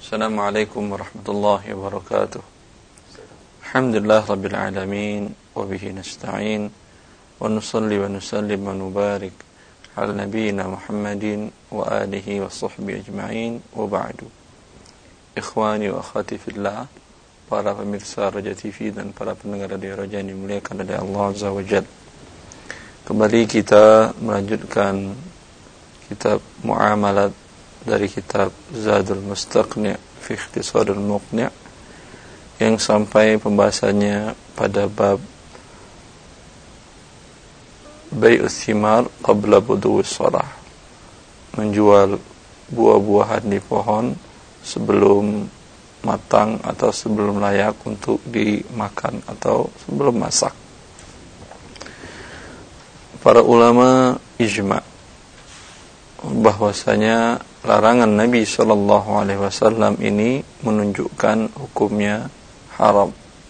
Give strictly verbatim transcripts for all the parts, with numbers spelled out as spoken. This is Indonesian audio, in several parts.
Assalamualaikum warahmatullahi wabarakatuh. Alhamdulillah rabbil alamin wa bihi nasta'in wa nusalli wa nusallim wa nubarik ala nabiyyina Muhammadin wa alihi wa sahbihi ajma'in wa ba'du. Ikhwani wa akhwati fillah, para pemirsa Raja T V dan para pendengar radio Raja yang dimuliakan oleh Allah Azza wa Jalla. Kembali kita melanjutkan kitab Muamalat dari kitab Zadul Mustaqni' fi Ikhtisarul Muqni' yang sampai pembahasannya pada bab Bai'us Thimar qabla budu'us shalah, menjual buah-buahan di pohon sebelum matang atau sebelum layak untuk dimakan atau sebelum masak. Para ulama ijma' bahwasanya larangan Nabi sallallahu alaihi wasallam ini menunjukkan hukumnya haram,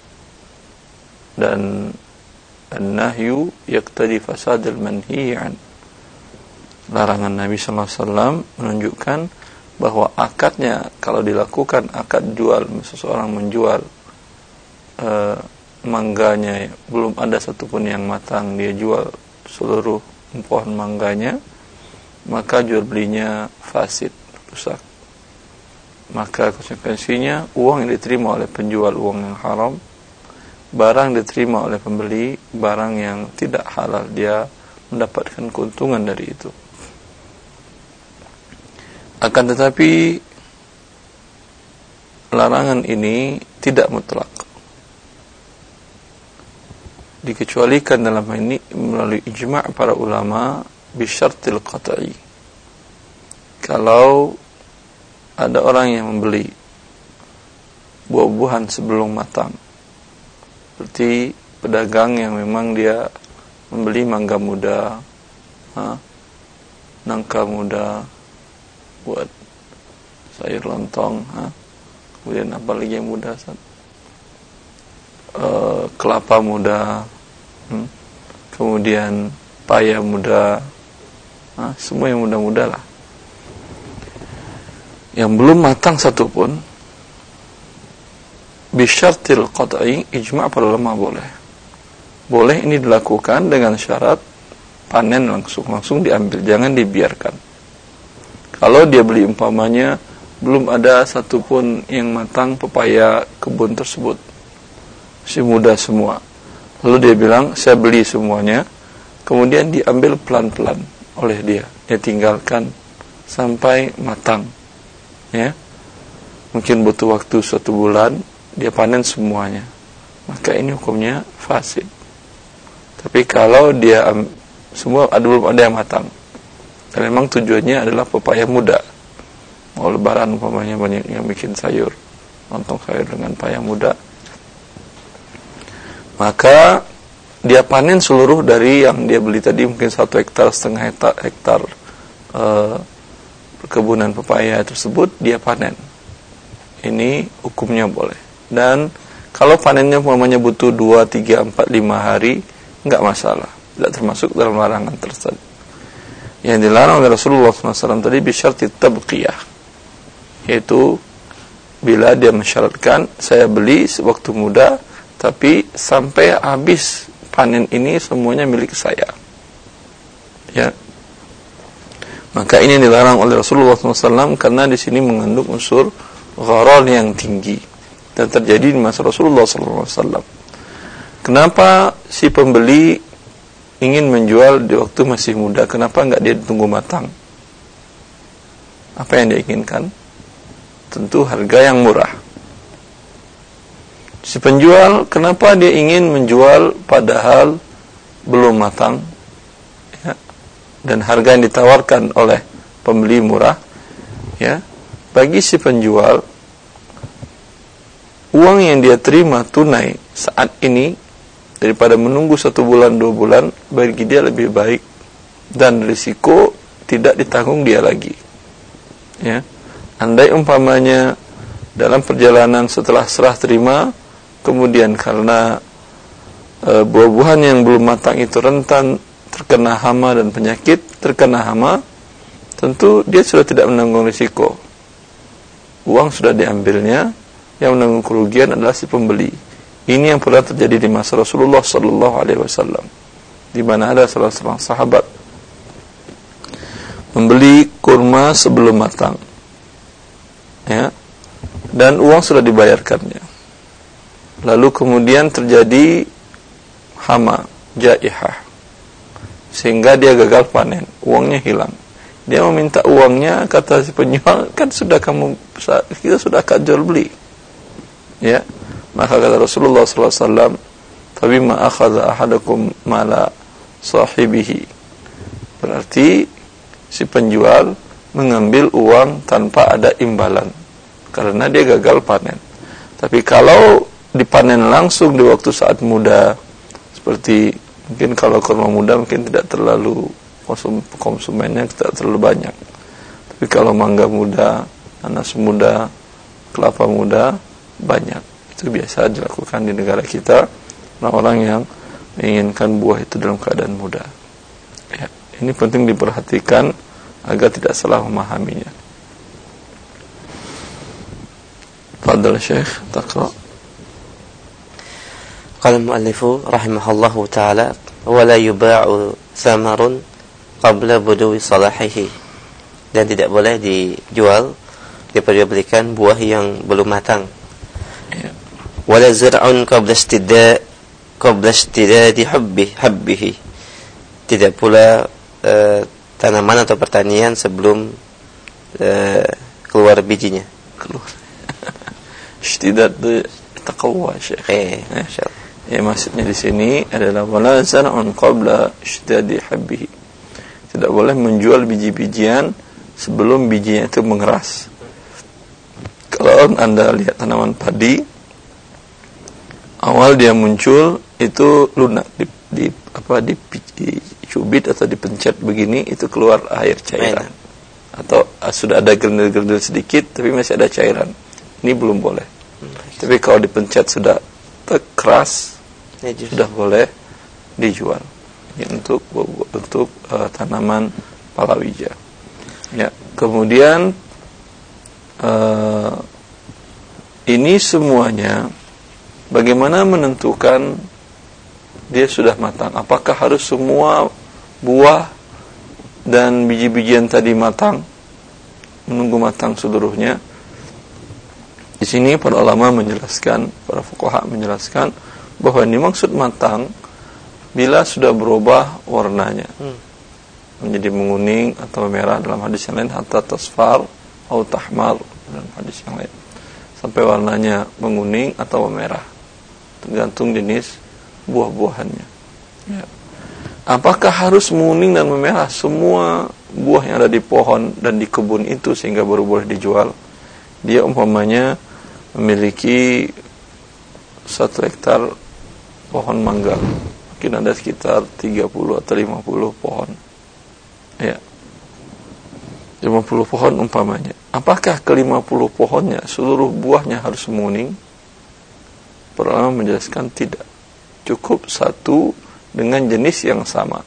dan an-nahyu yaqtadi fasadal manhi'an. Larangan Nabi sallallahu alaihi wasallam menunjukkan bahwa akadnya, kalau dilakukan akad jual, seseorang menjual uh, mangganya belum ada satupun yang matang, dia jual seluruh pohon mangganya, maka jual belinya fasid, rusak. Maka konsekuensinya uang yang diterima oleh penjual uang yang haram, barang diterima oleh pembeli barang yang tidak halal, dia mendapatkan keuntungan dari itu. Akan tetapi larangan ini tidak mutlak, dikecualikan dalam hal ini melalui ijma' para ulama bisyartil qat'i. Kalau ada orang yang membeli buah-buahan sebelum matang, seperti pedagang yang memang dia membeli mangga muda, ha, nangka muda buat sayur lontong, ha, kemudian apa lagi yang muda, uh, kelapa muda, hmm, kemudian paya muda, nah, semua yang muda-muda lah, yang belum matang satupun, bisyartil qat'i, ijma' para ulama boleh. Boleh ini dilakukan dengan syarat panen langsung, langsung diambil, jangan dibiarkan. Kalau dia beli umpamanya belum ada satupun yang matang pepaya kebun tersebut, masih muda semua, lalu dia bilang saya beli semuanya, kemudian diambil pelan-pelan oleh dia, dia tinggalkan sampai matang, ya, mungkin butuh waktu satu bulan, dia panen semuanya, maka ini hukumnya fasid. Tapi kalau dia um, semua ada belum ada yang matang, dan memang tujuannya adalah pepaya muda, mau lebaran umpamanya banyak yang bikin sayur lontong sayur dengan pepaya muda, maka dia panen seluruh dari yang dia beli tadi, mungkin satu hektar, setengah hektar, hektar uh, perkebunan pepaya tersebut, dia panen. Ini hukumnya boleh. Dan kalau panennya umpamanya butuh dua, tiga, empat, lima hari, enggak masalah, tidak termasuk dalam larangan tersebut. Yang dilarang oleh Rasulullah shallallahu alaihi wasallam tadi bisyarti tabqiyah, yaitu bila dia mensyaratkan saya beli sewaktu muda, tapi sampai habis panen ini semuanya milik saya, ya, maka ini dilarang oleh Rasulullah shallallahu alaihi wasallam karena di sini mengandung unsur gharar yang tinggi dan terjadi di masa Rasulullah shallallahu alaihi wasallam. Kenapa si pembeli ingin menjual di waktu masih muda? Kenapa enggak dia tunggu matang? Apa yang dia inginkan? Tentu harga yang murah. Si penjual, kenapa dia ingin menjual padahal belum matang, ya, dan harga yang ditawarkan oleh pembeli murah, ya? Bagi si penjual, uang yang dia terima tunai saat ini daripada menunggu satu bulan, dua bulan, bagi dia lebih baik, dan risiko tidak ditanggung dia lagi, ya. Andai umpamanya dalam perjalanan setelah serah terima, kemudian karena e, buah-buahan yang belum matang itu rentan terkena hama dan penyakit, terkena hama, tentu dia sudah tidak menanggung risiko. uang sudah diambilnya, yang menanggung kerugian adalah si pembeli. Ini yang pernah terjadi di masa Rasulullah sallallahu alaihi wasallam, di mana ada salah seorang sahabat membeli kurma sebelum matang, ya, dan uang sudah dibayarkannya. Lalu kemudian terjadi hama, jaihah, sehingga dia gagal panen, uangnya hilang. Dia meminta uangnya, kata si penjual, kan sudah kamu, kita sudah akad jual beli, ya. Maka kata Rasulullah sallallahu alaihi wasallam, "Fabima akhadha ahadakum mala sahibihi." Berarti si penjual mengambil uang tanpa ada imbalan karena dia gagal panen. Tapi kalau dipanen langsung di waktu saat muda, seperti mungkin kalau kurma muda mungkin tidak terlalu konsum, konsumennya tidak terlalu banyak. Tapi kalau mangga muda, nanas muda, kelapa muda banyak. Itu biasa dilakukan di negara kita, orang-orang yang menginginkan buah itu dalam keadaan muda. Ya, ini penting diperhatikan agar tidak salah memahaminya. Fadhal Syekh, taqra. Qala al-muallifu rahimahullahu ta'ala, wa la yuba'u thamarun qabla buduwi salahihi. Dan tidak boleh dijual, diperjualbelikan buah yang belum matang. Ya. Wala zar'un qabla istidda qabla istidadi hubbi habbihi. Tidak pula uh, tanaman atau pertanian sebelum uh, keluar bijinya. Keluar. Istidad taqwa, Syekh. Eh, masyaallah. Ya, maksudnya di sini adalah wala zar'un qabla istidadi habbihi. Tidak boleh menjual biji-bijian sebelum bijinya itu mengeras. Kalau Anda lihat tanaman padi, awal dia muncul itu lunak, di, di apa dicubit atau dipencet begini, itu keluar air cairan. Atau uh, sudah ada gerendil-gerendil sedikit tapi masih ada cairan. Ini belum boleh. Hmm. Tapi kalau dipencet sudah keras, ya, sudah boleh dijual. Ini untuk untuk uh, tanaman palawija. Ya, kemudian uh, ini semuanya bagaimana menentukan dia sudah matang? Apakah harus semua buah dan biji-bijian tadi matang, menunggu matang seluruhnya? Di sini para ulama menjelaskan, para fuqaha menjelaskan bahwa ini maksud matang bila sudah berubah warnanya, hmm. menjadi menguning atau merah dalam hadis yang lain, hatta tasfar atau tahmar dalam hadis yang lain, sampai warnanya menguning atau merah, tergantung jenis buah-buahannya. Ya. Apakah harus menguning dan memerah semua buah yang ada di pohon dan di kebun itu sehingga baru boleh dijual? Dia umpamanya memiliki satu hektar pohon mangga, mungkin ada sekitar tiga puluh atau lima puluh pohon, ya, lima puluh pohon umpamanya. Apakah ke lima puluh pohonnya seluruh buahnya harus menguning? Para ulama menjelaskan tidak, cukup satu dengan jenis yang sama.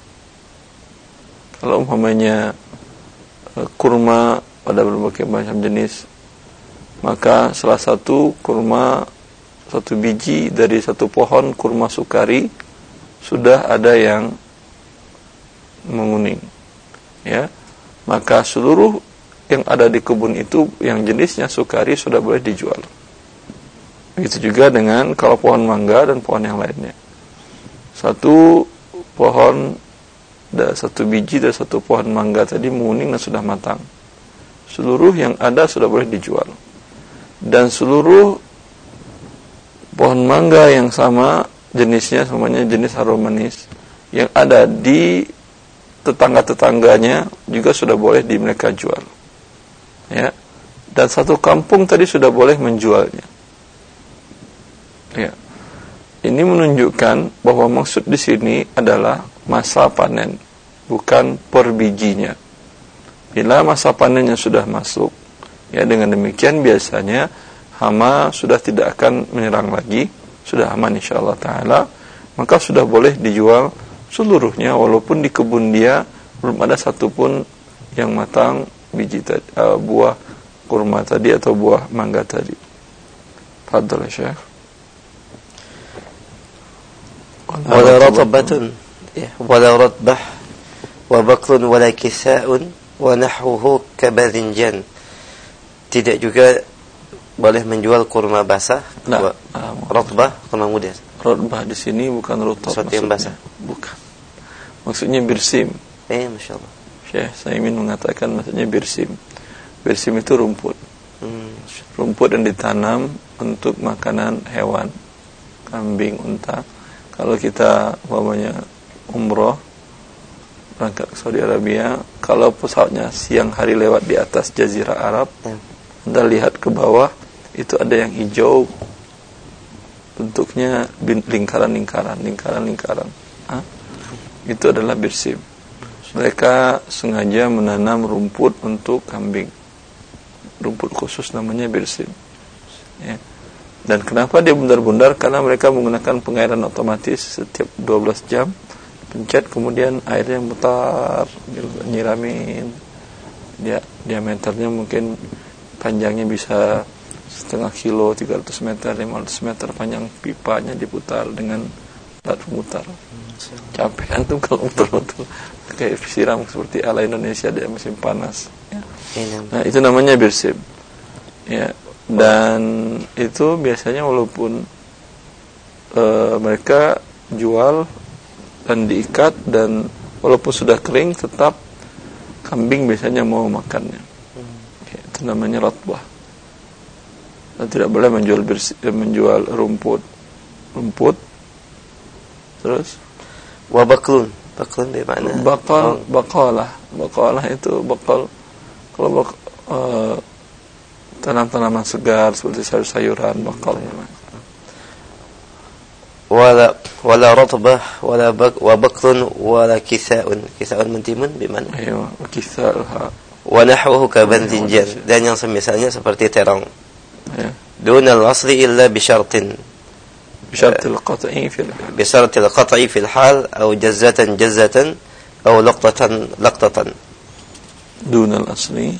Kalau umpamanya kurma pada berbagai macam jenis, maka salah satu kurma, satu biji dari satu pohon kurma sukari sudah ada yang menguning, ya, maka seluruh yang ada di kebun itu yang jenisnya sukari sudah boleh dijual. Begitu juga dengan kalau pohon mangga dan pohon yang lainnya, satu pohon dan satu biji dari satu pohon mangga tadi menguning dan sudah matang, seluruh yang ada sudah boleh dijual. Dan seluruh pohon mangga yang sama jenisnya, semuanya jenis harum manis, yang ada di tetangga-tetangganya juga sudah boleh di mereka jual, ya. Dan satu kampung tadi sudah boleh menjualnya, ya. Ini menunjukkan bahwa maksud di sini adalah masa panen, bukan per bijinya. Bila masa panennya sudah masuk, ya, dengan demikian biasanya hama sudah tidak akan menyerang lagi, sudah aman insyaallah taala, maka sudah boleh dijual seluruhnya walaupun di kebun dia belum ada satupun yang matang biji uh, buah kurma tadi atau buah mangga tadi. Fadhal ya Syekh. Wala ratabatun ya wala ratbah wa baklun wala kisa'un wa nahwuhu kabadhinjan. Tidak juga boleh menjual kurma basah. Nah, ratbah kurma muda. Ratbah di sini bukan rutab maksudnya. Basah. Bukan. Maksudnya birsim. Eh, masyaallah. Syekh saya ingin mengatakan maksudnya birsim. Birsim itu rumput. Hmm. Rumput yang ditanam untuk makanan hewan, kambing, unta. Kalau kita umpamanya umroh berangkat ke Saudi Arabia, kalau pesawatnya siang hari lewat di atas Jazirah Arab, hmm. Anda lihat ke bawah itu ada yang hijau, bentuknya lingkaran-lingkaran, lingkaran-lingkaran. Hah? Itu adalah birsim. Mereka sengaja menanam rumput untuk kambing. Rumput khusus namanya birsim. Ya. Dan kenapa dia bundar-bundar? Karena mereka menggunakan pengairan otomatis setiap dua belas jam. Pencet kemudian airnya mutar, nyiramin. Dia diameternya mungkin panjangnya bisa setengah kilo, tiga ratus meter, lima ratus meter panjang pipanya diputar dengan alat pemutar. Capek antum kalau muter-muter kayak siram seperti ala Indonesia di musim panas. Ya. Nah, itu namanya birsim. Ya. Dan itu biasanya walaupun e, mereka jual dan diikat dan walaupun sudah kering tetap kambing biasanya mau makannya. Ya, itu namanya ratbah. Dan tidak boleh menjual birsim, menjual rumput. Rumput. Terus wa baklun. Baklun bagaimana? Bakal, oh. bakalah. Bakalah itu bakal kalau bak, e, tanam-tanaman segar seperti sayur-sayuran bakal namanya. Wala wala ratbah wala bak wa baklun wala kisa'un. Kisa'un mentimun bagaimana? Iya, kisa'ha. Wa nahwuhu kabadhinjan. Dan yang semisalnya seperti terong. Ya. Dunal asli illa bi syartin. Bi syartil qat'i fil hal. Bi syartil qat'i fil hal atau jazzatan jazzatan atau laqtatan laqtatan. Dunal asli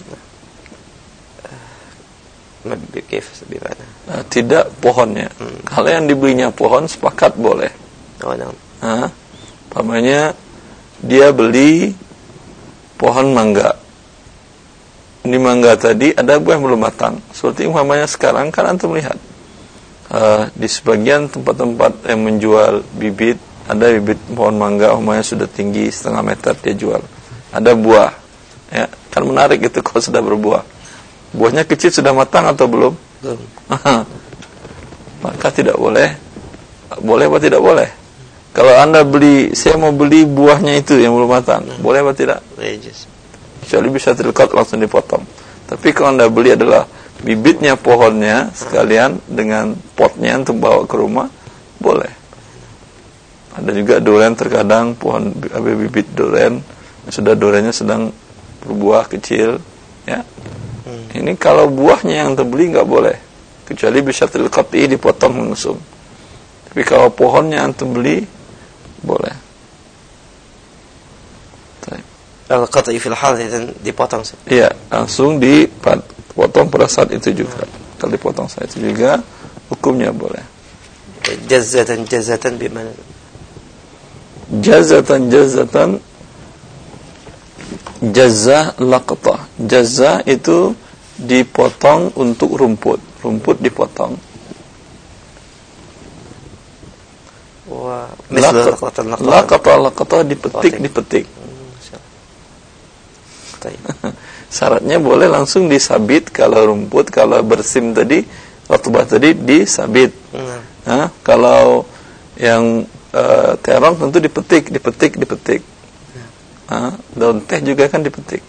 Nah, tidak pohonnya. Hmm. Kalau yang dibelinya pohon sepakat boleh. Oh, no. Nah, umpamanya dia beli pohon mangga. Di mangga tadi ada buah yang belum matang. Seperti umpamanya sekarang kan antum lihat uh, di sebagian tempat-tempat yang menjual bibit, ada bibit pohon mangga umpamanya sudah tinggi setengah meter dia jual. Ada buah, ya kan menarik itu kalau sudah berbuah. Buahnya kecil sudah matang atau belum? Belum. Maka tidak boleh. Boleh atau tidak boleh? Kalau Anda beli, saya mau beli buahnya itu yang belum matang, hmm. boleh atau tidak? Yes. Kecuali bisa terdekat langsung dipotong. Tapi kalau Anda beli adalah bibitnya pohonnya sekalian dengan potnya untuk bawa ke rumah, boleh. Ada juga durian terkadang pohon bibit durian sudah duriannya sedang berbuah kecil, ya. Ini kalau buahnya yang terbeli nggak boleh, kecuali bisa terqati dipotong langsung. Tapi kalau pohonnya yang terbeli boleh. Kalau qati fil hal dipotong. Iya, langsung dipotong pada saat itu juga. Kalau dipotong saat itu juga hukumnya boleh. Jazzatan jazzatan bagaimana? Jazzatan jazzatan jazza laqtah. Jazza itu dipotong untuk rumput. Rumput dipotong. Wah, laqtah laqtah dipetik dipetik. Syaratnya boleh langsung disabit kalau rumput, kalau bersim tadi, ratbah tadi disabit. Nah, kalau yang uh, terong tentu dipetik, dipetik, dipetik. Nah, daun teh juga kan dipetik.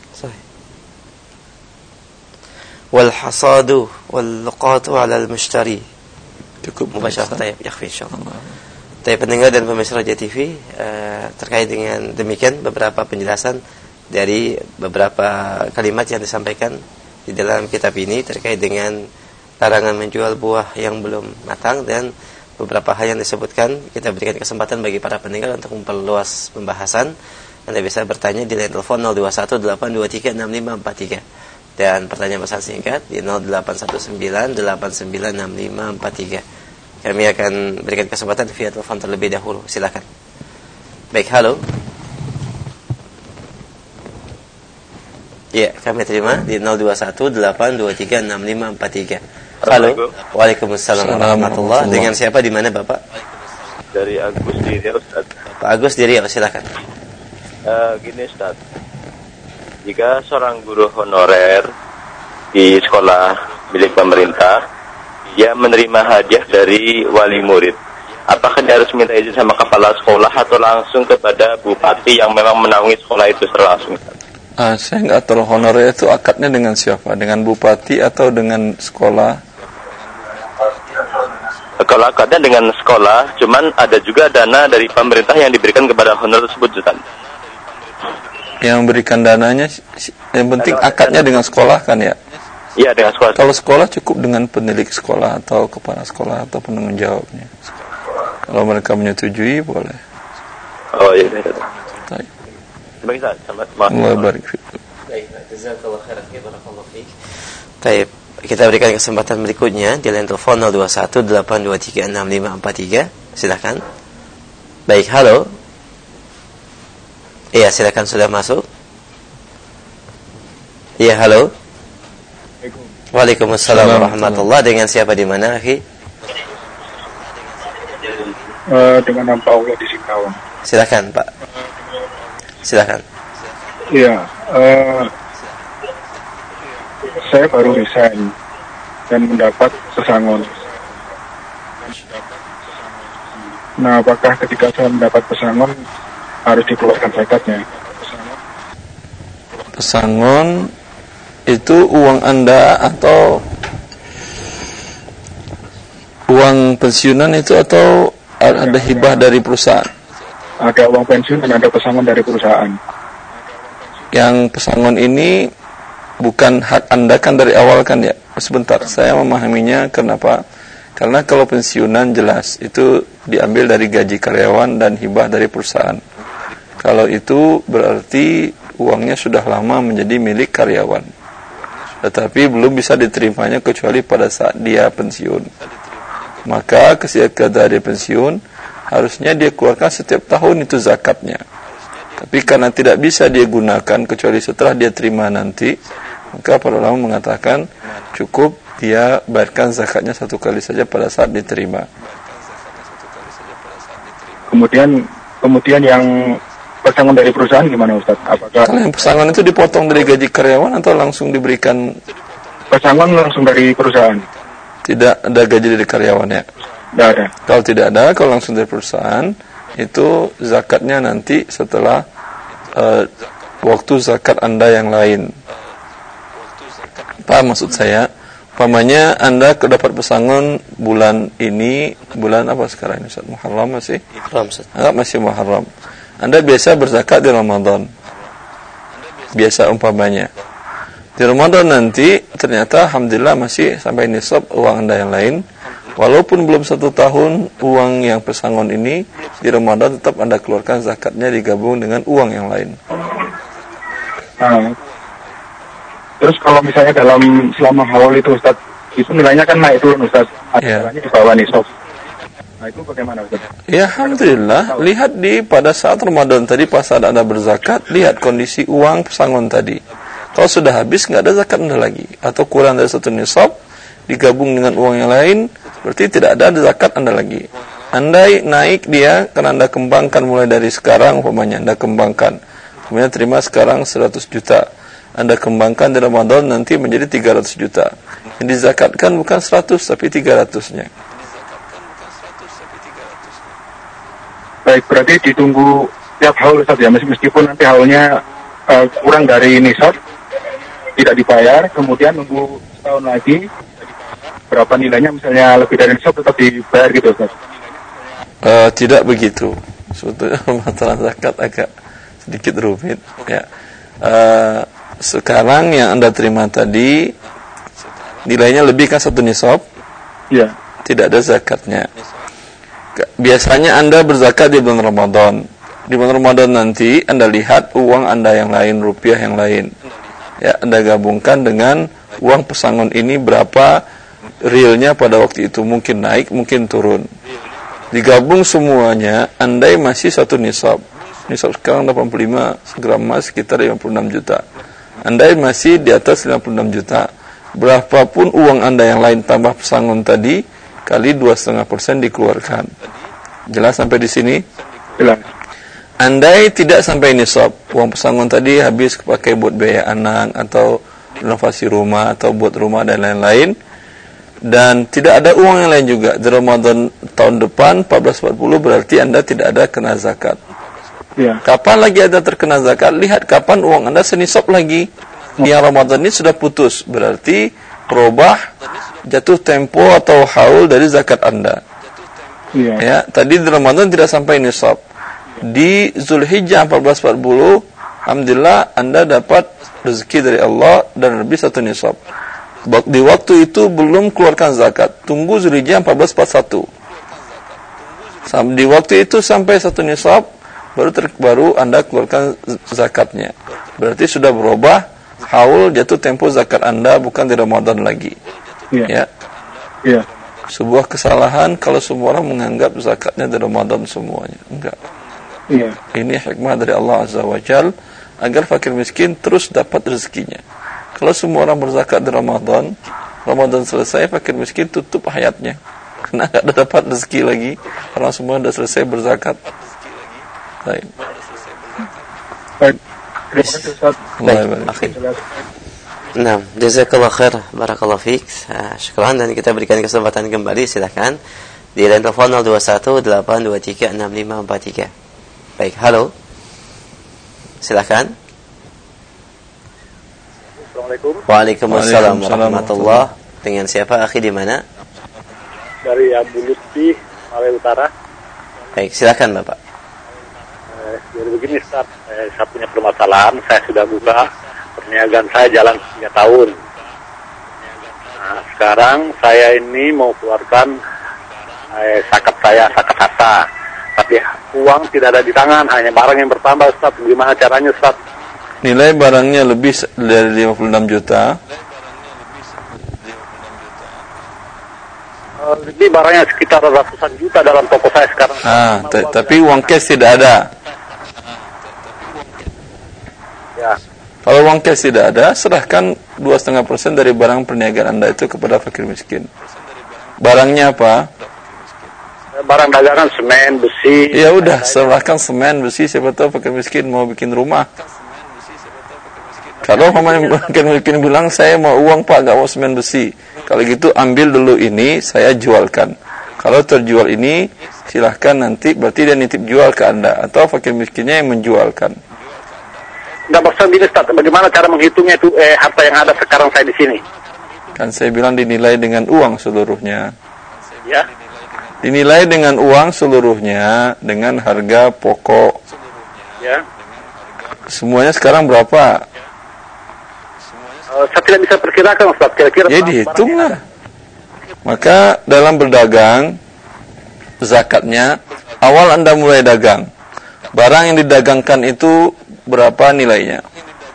Wal hasadu wal luqatu 'ala al-mushtari. Cukup mubasyarah tayyib yakhfi insyaallah. Tayyib pendengar dan pemirsa Raja T V, uh, terkait dengan demikian beberapa penjelasan dari beberapa kalimat yang disampaikan di dalam kitab ini terkait dengan larangan menjual buah yang belum matang dan beberapa hal yang disebutkan. Kita berikan kesempatan bagi para pendengar untuk memperluas pembahasan. Anda bisa bertanya di line telepon nol dua satu delapan dua tiga enam lima empat tiga Dan pertanyaan pesan singkat di nol delapan satu sembilan delapan sembilan enam lima empat tiga. Kami akan berikan kesempatan via telepon terlebih dahulu. Silakan. Baik, halo. Ya, kami terima di nol dua satu delapan dua tiga enam lima empat tiga. Halo. Waalaikumsalam warahmatullahi wabarakatuh. Dengan siapa di mana, Bapak? Dari Agus di Riau, Ustaz. Pak Agus di Riau, silakan. Uh, gini, Ustaz. Jika seorang guru honorer di sekolah milik pemerintah, dia menerima hadiah dari wali murid, apakah dia harus minta izin sama kepala sekolah atau langsung kepada bupati yang memang menaungi sekolah itu secara langsung? Ah, saya nggak tahu honorer itu akadnya dengan siapa? Dengan bupati atau dengan sekolah? Kalau akadnya dengan sekolah, cuman ada juga dana dari pemerintah yang diberikan kepada honorer tersebut, Ustaz. Yang memberikan dananya, yang penting akadnya dengan sekolah kan ya? Iya, dengan sekolah. Kalau sekolah cukup dengan penilik sekolah atau kepala sekolah atau penanggung jawabnya. Kalau mereka menyetujui boleh. Oh iya. iya. Baik. Terima kasih. Selamat malam. Allah barik fiik. Baik, jazakallahu khairan ya barakallahu fiik. Baik, kita berikan kesempatan berikutnya di line telepon nol dua satu delapan dua tiga enam lima empat tiga. Silakan. Baik, halo. Iya, silakan, sudah masuk. Iya, halo. Waalaikumsalam warahmatullahi. Dengan siapa di mana, akhi? Uh, dengan Pak Allah di Singkawang. Silakan, Pak. Silakan. Iya, uh, saya baru resign dan mendapat pesangon. Nah, apakah ketika saya mendapat pesangon harus dikeluarkan zakatnya? Pesangon itu uang Anda atau uang pensiunan itu atau ada ya, hibah ya. dari perusahaan? Ada uang pensiun dan ada pesangon dari perusahaan. Yang pesangon ini bukan hak Anda kan dari awal kan ya? Sebentar, saya memahaminya kenapa? Karena kalau pensiunan jelas itu diambil dari gaji karyawan dan hibah dari perusahaan. Kalau itu berarti uangnya sudah lama menjadi milik karyawan, tetapi belum bisa diterimanya kecuali pada saat dia pensiun. Maka ketika dia pensiun, harusnya dia keluarkan setiap tahun itu zakatnya. Tapi karena tidak bisa dia gunakan kecuali setelah dia terima nanti, maka para ulama mengatakan cukup dia bayarkan zakatnya satu kali saja pada saat diterima. Kemudian kemudian yang pesangon dari perusahaan gimana, Ustaz? Apakah kalau yang pesangon itu dipotong dari gaji karyawan atau langsung diberikan? Pesangon langsung dari perusahaan. Tidak ada gaji dari karyawannya? Tidak ada. Kalau tidak ada, kalau langsung dari perusahaan, itu zakatnya nanti setelah uh, waktu zakat Anda yang lain. Apa maksud saya? Umpamanya Anda dapat pesangon bulan ini, bulan apa sekarang ini? Muharram masih? Muharram. Enggak, masih Muharram. Anda biasa berzakat di Ramadan. Biasa umpamanya. Di Ramadan nanti ternyata alhamdulillah masih sampai nisab uang Anda yang lain. Walaupun belum satu tahun uang yang pesangon ini di Ramadan tetap Anda keluarkan zakatnya digabung dengan uang yang lain. Nah, terus kalau misalnya dalam selama haul itu, Ustaz, itu nilainya kan naik turun, Ustaz. Acaranya yeah. di bawah nisab. Nah, itu bagaimana, Ustaz? Ya, alhamdulillah. Lihat di pada saat Ramadan tadi pas ada Anda berzakat, lihat kondisi uang pesangon tadi. Kalau sudah habis nggak ada zakat Anda lagi, atau kurang dari satu nisab digabung dengan uang yang lain, berarti tidak ada zakat Anda lagi. Anda naik dia karena Anda kembangkan mulai dari sekarang, umpamanya Anda kembangkan, kemudian terima sekarang seratus juta. Anda kembangkan di Ramadan nanti menjadi tiga ratus juta. Yang dizakatkan bukan seratus tapi tiga ratus-nya. Baik, berarti ditunggu tiap haul, Ustaz, ya, meskipun nanti haulnya uh, kurang dari nisab, tidak dibayar, kemudian nunggu setahun lagi, berapa nilainya, misalnya lebih dari nisab tetap dibayar gitu, Ustaz? Uh, tidak begitu. Sebetulnya masalah zakat agak sedikit rumit. Ya. Uh, sekarang yang Anda terima tadi nilainya lebih kan satu nisab? Iya. Tidak ada zakatnya. Biasanya Anda berzakat di bulan Ramadan. Di bulan Ramadan nanti Anda lihat uang Anda yang lain, rupiah yang lain. Ya, Anda gabungkan dengan uang pesangon ini berapa realnya pada waktu itu, mungkin naik, mungkin turun. Digabung semuanya, andai masih satu nisab. Nisab sekarang delapan puluh lima gram emas sekitar lima puluh enam juta. Andai masih di atas lima puluh enam juta, berapapun uang Anda yang lain tambah pesangon tadi kali dua koma lima persen dikeluarkan. Jelas sampai di sini? Jelas. Andai tidak sampai nisab, uang pesangon tadi habis pakai buat biaya anak atau renovasi rumah atau buat rumah dan lain-lain, dan tidak ada uang yang lain juga di Ramadan tahun depan empat belas empat puluh, berarti Anda tidak ada kena zakat. Ya. Kapan lagi Anda terkena zakat? Lihat kapan uang Anda senisab lagi. Yang Ramadan ini sudah putus, berarti perubah jatuh tempo atau haul dari zakat Anda. Ya. Ya, tadi di Ramadan tidak sampai nisab. Di Zulhijjah empat belas empat puluh, alhamdulillah Anda dapat rezeki dari Allah dan lebih satu nisab. Di waktu itu belum keluarkan zakat. Tunggu Zulhijjah empat belas empat puluh satu. Di waktu itu sampai satu nisab, baru ter, baru Anda keluarkan zakatnya. Berarti sudah berubah haul jatuh tempo zakat Anda, bukan di Ramadan lagi. Ya. Ya. Ya. Sebuah kesalahan kalau semua orang menganggap zakatnya di Ramadan semuanya. Enggak. Ya. Ini hikmah dari Allah Azza wa Jal agar fakir miskin terus dapat rezekinya. Kalau semua orang berzakat di Ramadan, Ramadan selesai, fakir miskin tutup hayatnya. Karena enggak ada dapat rezeki lagi. Orang semua sudah selesai berzakat. Baik. Baik. Terima kasih Ustaz. Baik. Akhir. Nah, jazakallah khair, barakallahu fiik. Uh, syukran, dan kita berikan kesempatan kembali, silakan di line telepon nol dua satu delapan dua tiga enam lima empat tiga. Baik, halo. Silakan. Assalamualaikum. Waalaikumsalam warahmatullahi. Dengan siapa, akhi, di mana? Dari Abu Lutfi, Malaya Utara. Baik, silakan Bapak. Eh, jadi begini Ustaz, eh, saya punya permasalahan, saya sudah buka perniagaan saya jalan tiga tahun. Nah, sekarang saya ini mau keluarkan eh, zakat saya, zakat harta. Tapi uang tidak ada di tangan, hanya barang yang bertambah Ustaz. Gimana caranya Ustaz? Nilai barangnya lebih dari lima puluh enam juta. Uh, ini barangnya sekitar ratusan juta dalam toko saya sekarang. Ah, t- tapi uang cash tidak ada. Ya. Kalau uang cash tidak ada, serahkan dua koma lima persen dari barang perniagaan Anda itu kepada fakir miskin. Barangnya apa? Barang dagangan semen, besi. Ya udah, serahkan semen, besi, siapa tahu fakir miskin mau bikin rumah. Kalau fakir miskin bilang, saya mau uang Pak, gak mau semen besi. Kalau gitu ambil dulu ini, saya jualkan. Kalau terjual ini, silahkan nanti, berarti dia nitip jual ke Anda. Atau fakir miskinnya yang menjualkan. Nggak maksud gini Ustaz, bagaimana cara menghitungnya itu eh, harta yang ada sekarang saya di sini? Kan saya bilang dinilai dengan uang seluruhnya. Ya. Dinilai dengan uang seluruhnya, dengan harga pokok. Ya. Semuanya sekarang berapa? Uh, saya tidak bisa perkirakan Ustaz, kira-kira. Ya dihitunglah. Maka dalam berdagang, zakatnya, awal Anda mulai dagang, barang yang didagangkan itu berapa nilainya?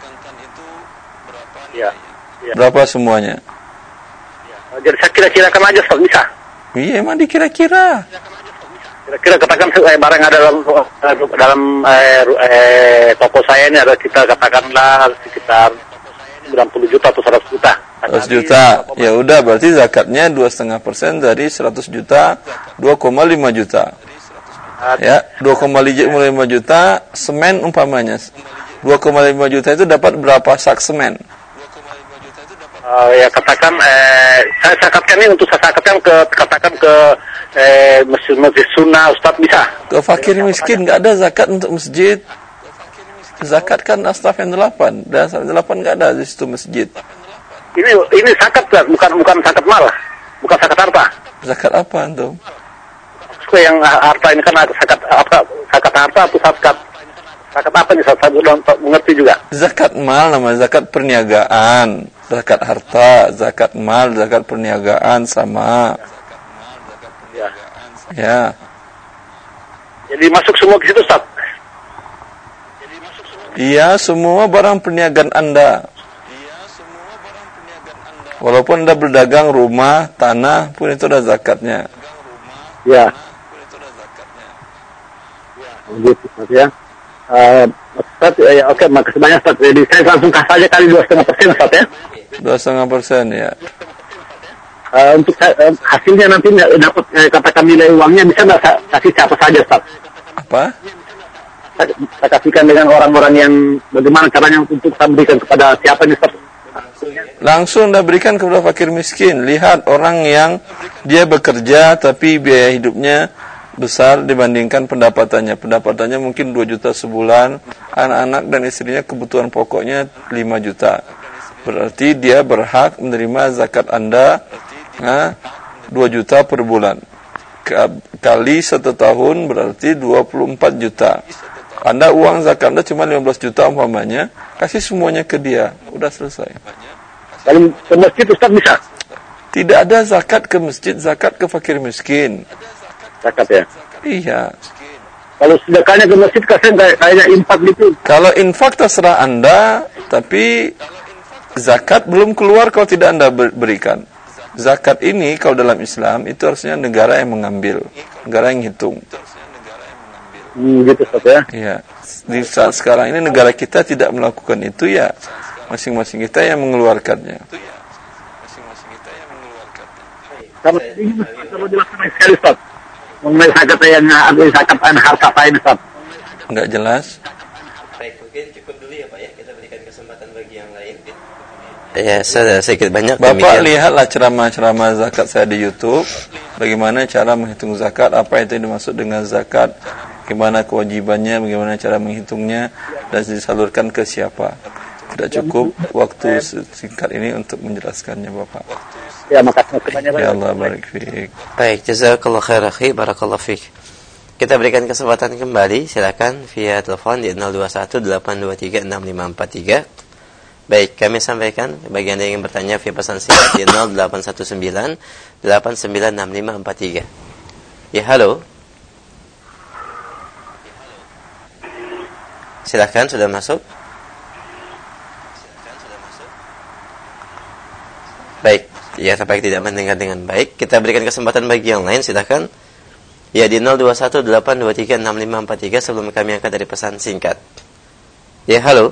Ya. Ya. Berapa semuanya? Uh, jadi saya kira-kirakan aja Ustaz, bisa? Iya, emang dikira-kira. Kira-kira katakan eh, barang ada dalam dalam eh, eh, toko saya ini ada, kita katakanlah sekitar sembilan puluh juta atau seratus juta. seratus juta. Ya udah, berarti zakatnya dua koma lima persen dari seratus juta, dua koma lima juta. Ya, dua koma lima juta semen umpamanya. dua koma lima juta itu dapat berapa sak semen? Uh, ya katakan eh, saya zakatkan ini untuk saya zakatkan ke katakan ke eh, masjid-masjid sunnah Ustaz, bisa? Ke fakir miskin nggak ada zakat untuk masjid. Zakat kan astaf yang delapan, dan astaf yang delapan nggak ada di situ masjid. Ini ini zakat bukan bukan zakat mal, bukan zakat harta. Zakat apa antum? Yang harta ini kan zakat apa? Zakat harta atau zakat zakat apa nih? Saya belum mengerti juga. Zakat mal namanya, zakat perniagaan. Zakat harta, zakat mal, zakat perniagaan sama. Ya. Ya. Jadi masuk semua ke situ Ustaz. Iya, semua barang perniagaan Anda. Walaupun Anda berdagang rumah, tanah pun itu ada zakatnya. Ya. Gitu Ustaz ya. Uh, Ustaz, ya, oke, makasih banyak Ustaz. Jadi saya langsung kasih aja kali dua koma lima persen Ustaz ya. dua koma lima persen ya. Uh, untuk uh, hasilnya nanti dapat eh, katakan nilai uangnya bisa nggak saya kasih siapa saja Ustaz? Apa? Saya, saya kasihkan dengan orang-orang yang bagaimana caranya untuk saya berikan kepada siapa nih Ustaz? Langsung Anda berikan kepada fakir miskin. Lihat orang yang dia bekerja tapi biaya hidupnya besar dibandingkan pendapatannya. Pendapatannya mungkin dua juta sebulan, anak-anak dan istrinya kebutuhan pokoknya lima juta. Berarti dia berhak menerima zakat Anda nah, dua juta per bulan. Kali satu tahun berarti dua puluh empat juta. Anda uang zakat Anda cuma lima belas juta umpamanya, kasih semuanya ke dia. Udah selesai. Kalau ke masjid Ustaz bisa? Tidak ada zakat ke masjid, zakat ke fakir miskin. Zakat ya? Iya. Kalau sedekahnya ke masjid kayaknya kayaknya infak gitu. Kalau infak terserah Anda, tapi zakat belum keluar kalau tidak Anda berikan. Zakat ini kalau dalam Islam itu harusnya negara yang mengambil, negara yang hitung. Hmm, gitu Ustaz ya? Iya. Di saat sekarang ini negara kita tidak melakukan itu ya, masing-masing kita yang mengeluarkannya. Kalau ini kalau dilaksanakan sekali Ustaz, mengenai zakat yang ada zakat an harta lain Ustaz. Enggak jelas. Baik, mungkin cukup dulu ya Pak ya, kita berikan kesempatan bagi yang lain. Ya, saya sedikit banyak. Bapak demikian. Lihatlah ceramah-ceramah zakat saya di YouTube. Bagaimana cara menghitung zakat, apa itu yang dimaksud dengan zakat, bagaimana kewajibannya, bagaimana cara menghitungnya, dan disalurkan ke siapa. Tidak cukup waktu singkat ini untuk menjelaskannya Bapak. Ya, makasih banyak. Ya Allah barik fiik. Baik, jazakallahu khair akhi, barakallahu fiik. Kita berikan kesempatan kembali, silakan via telepon di nol dua satu delapan dua tiga enam lima empat tiga. Baik, kami sampaikan bagi Anda yang ingin bertanya via pesan singkat di nol delapan satu sembilan delapan sembilan enam lima empat tiga. Ya, halo. Silakan, sudah masuk? Baik, ya tampaknya tidak mendengar dengan baik. Kita berikan kesempatan bagi yang lain, silakan. Ya, di nol dua satu delapan dua tiga enam lima empat tiga sebelum kami angkat dari pesan singkat. Ya, halo.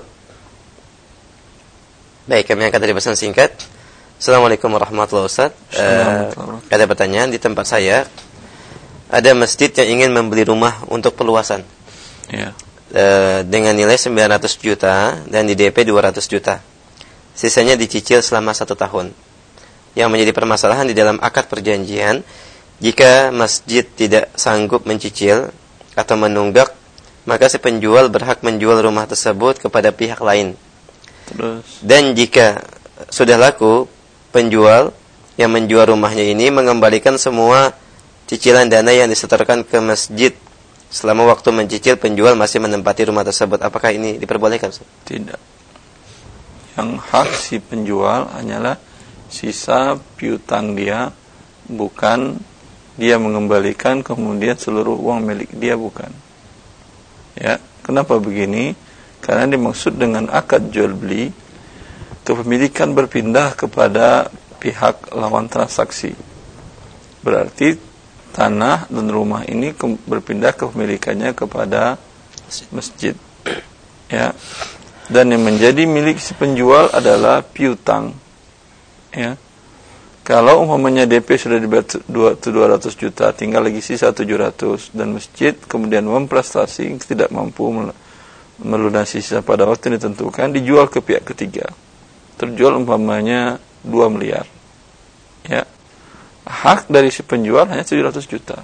Baik, kami angkat dari pesan singkat. Assalamualaikum warahmatullahi wabarakatuh. Uh, ada pertanyaan di tempat saya. Ada masjid yang ingin membeli rumah untuk perluasan. Ya. Uh, dengan nilai sembilan ratus juta dan di D P dua ratus juta. Sisanya dicicil selama satu tahun. Yang menjadi permasalahan di dalam akad perjanjian, jika masjid tidak sanggup mencicil atau menunggak, maka si penjual berhak menjual rumah tersebut kepada pihak lain. Terus. Dan jika sudah laku, penjual yang menjual rumahnya ini mengembalikan semua cicilan dana yang disetorkan ke masjid. Selama waktu mencicil, penjual masih menempati rumah tersebut. Apakah ini diperbolehkan? Tidak. Yang hak si penjual hanyalah sisa piutang dia, bukan dia mengembalikan kemudian seluruh uang milik dia, bukan. Ya, kenapa begini? Karena dimaksud dengan akad jual beli, kepemilikan berpindah kepada pihak lawan transaksi. Berarti tanah dan rumah ini ke- berpindah kepemilikannya kepada masjid. Ya. Dan yang menjadi milik si penjual adalah piutang. Ya. Kalau umpamanya D P sudah dibayar dua ratus juta, tinggal lagi sisa tujuh ratus, dan masjid kemudian memprestasi tidak mampu melunasi sisa pada waktu yang ditentukan, dijual ke pihak ketiga. Terjual umpamanya dua miliar. Ya. Hak dari si penjual hanya tujuh ratus juta.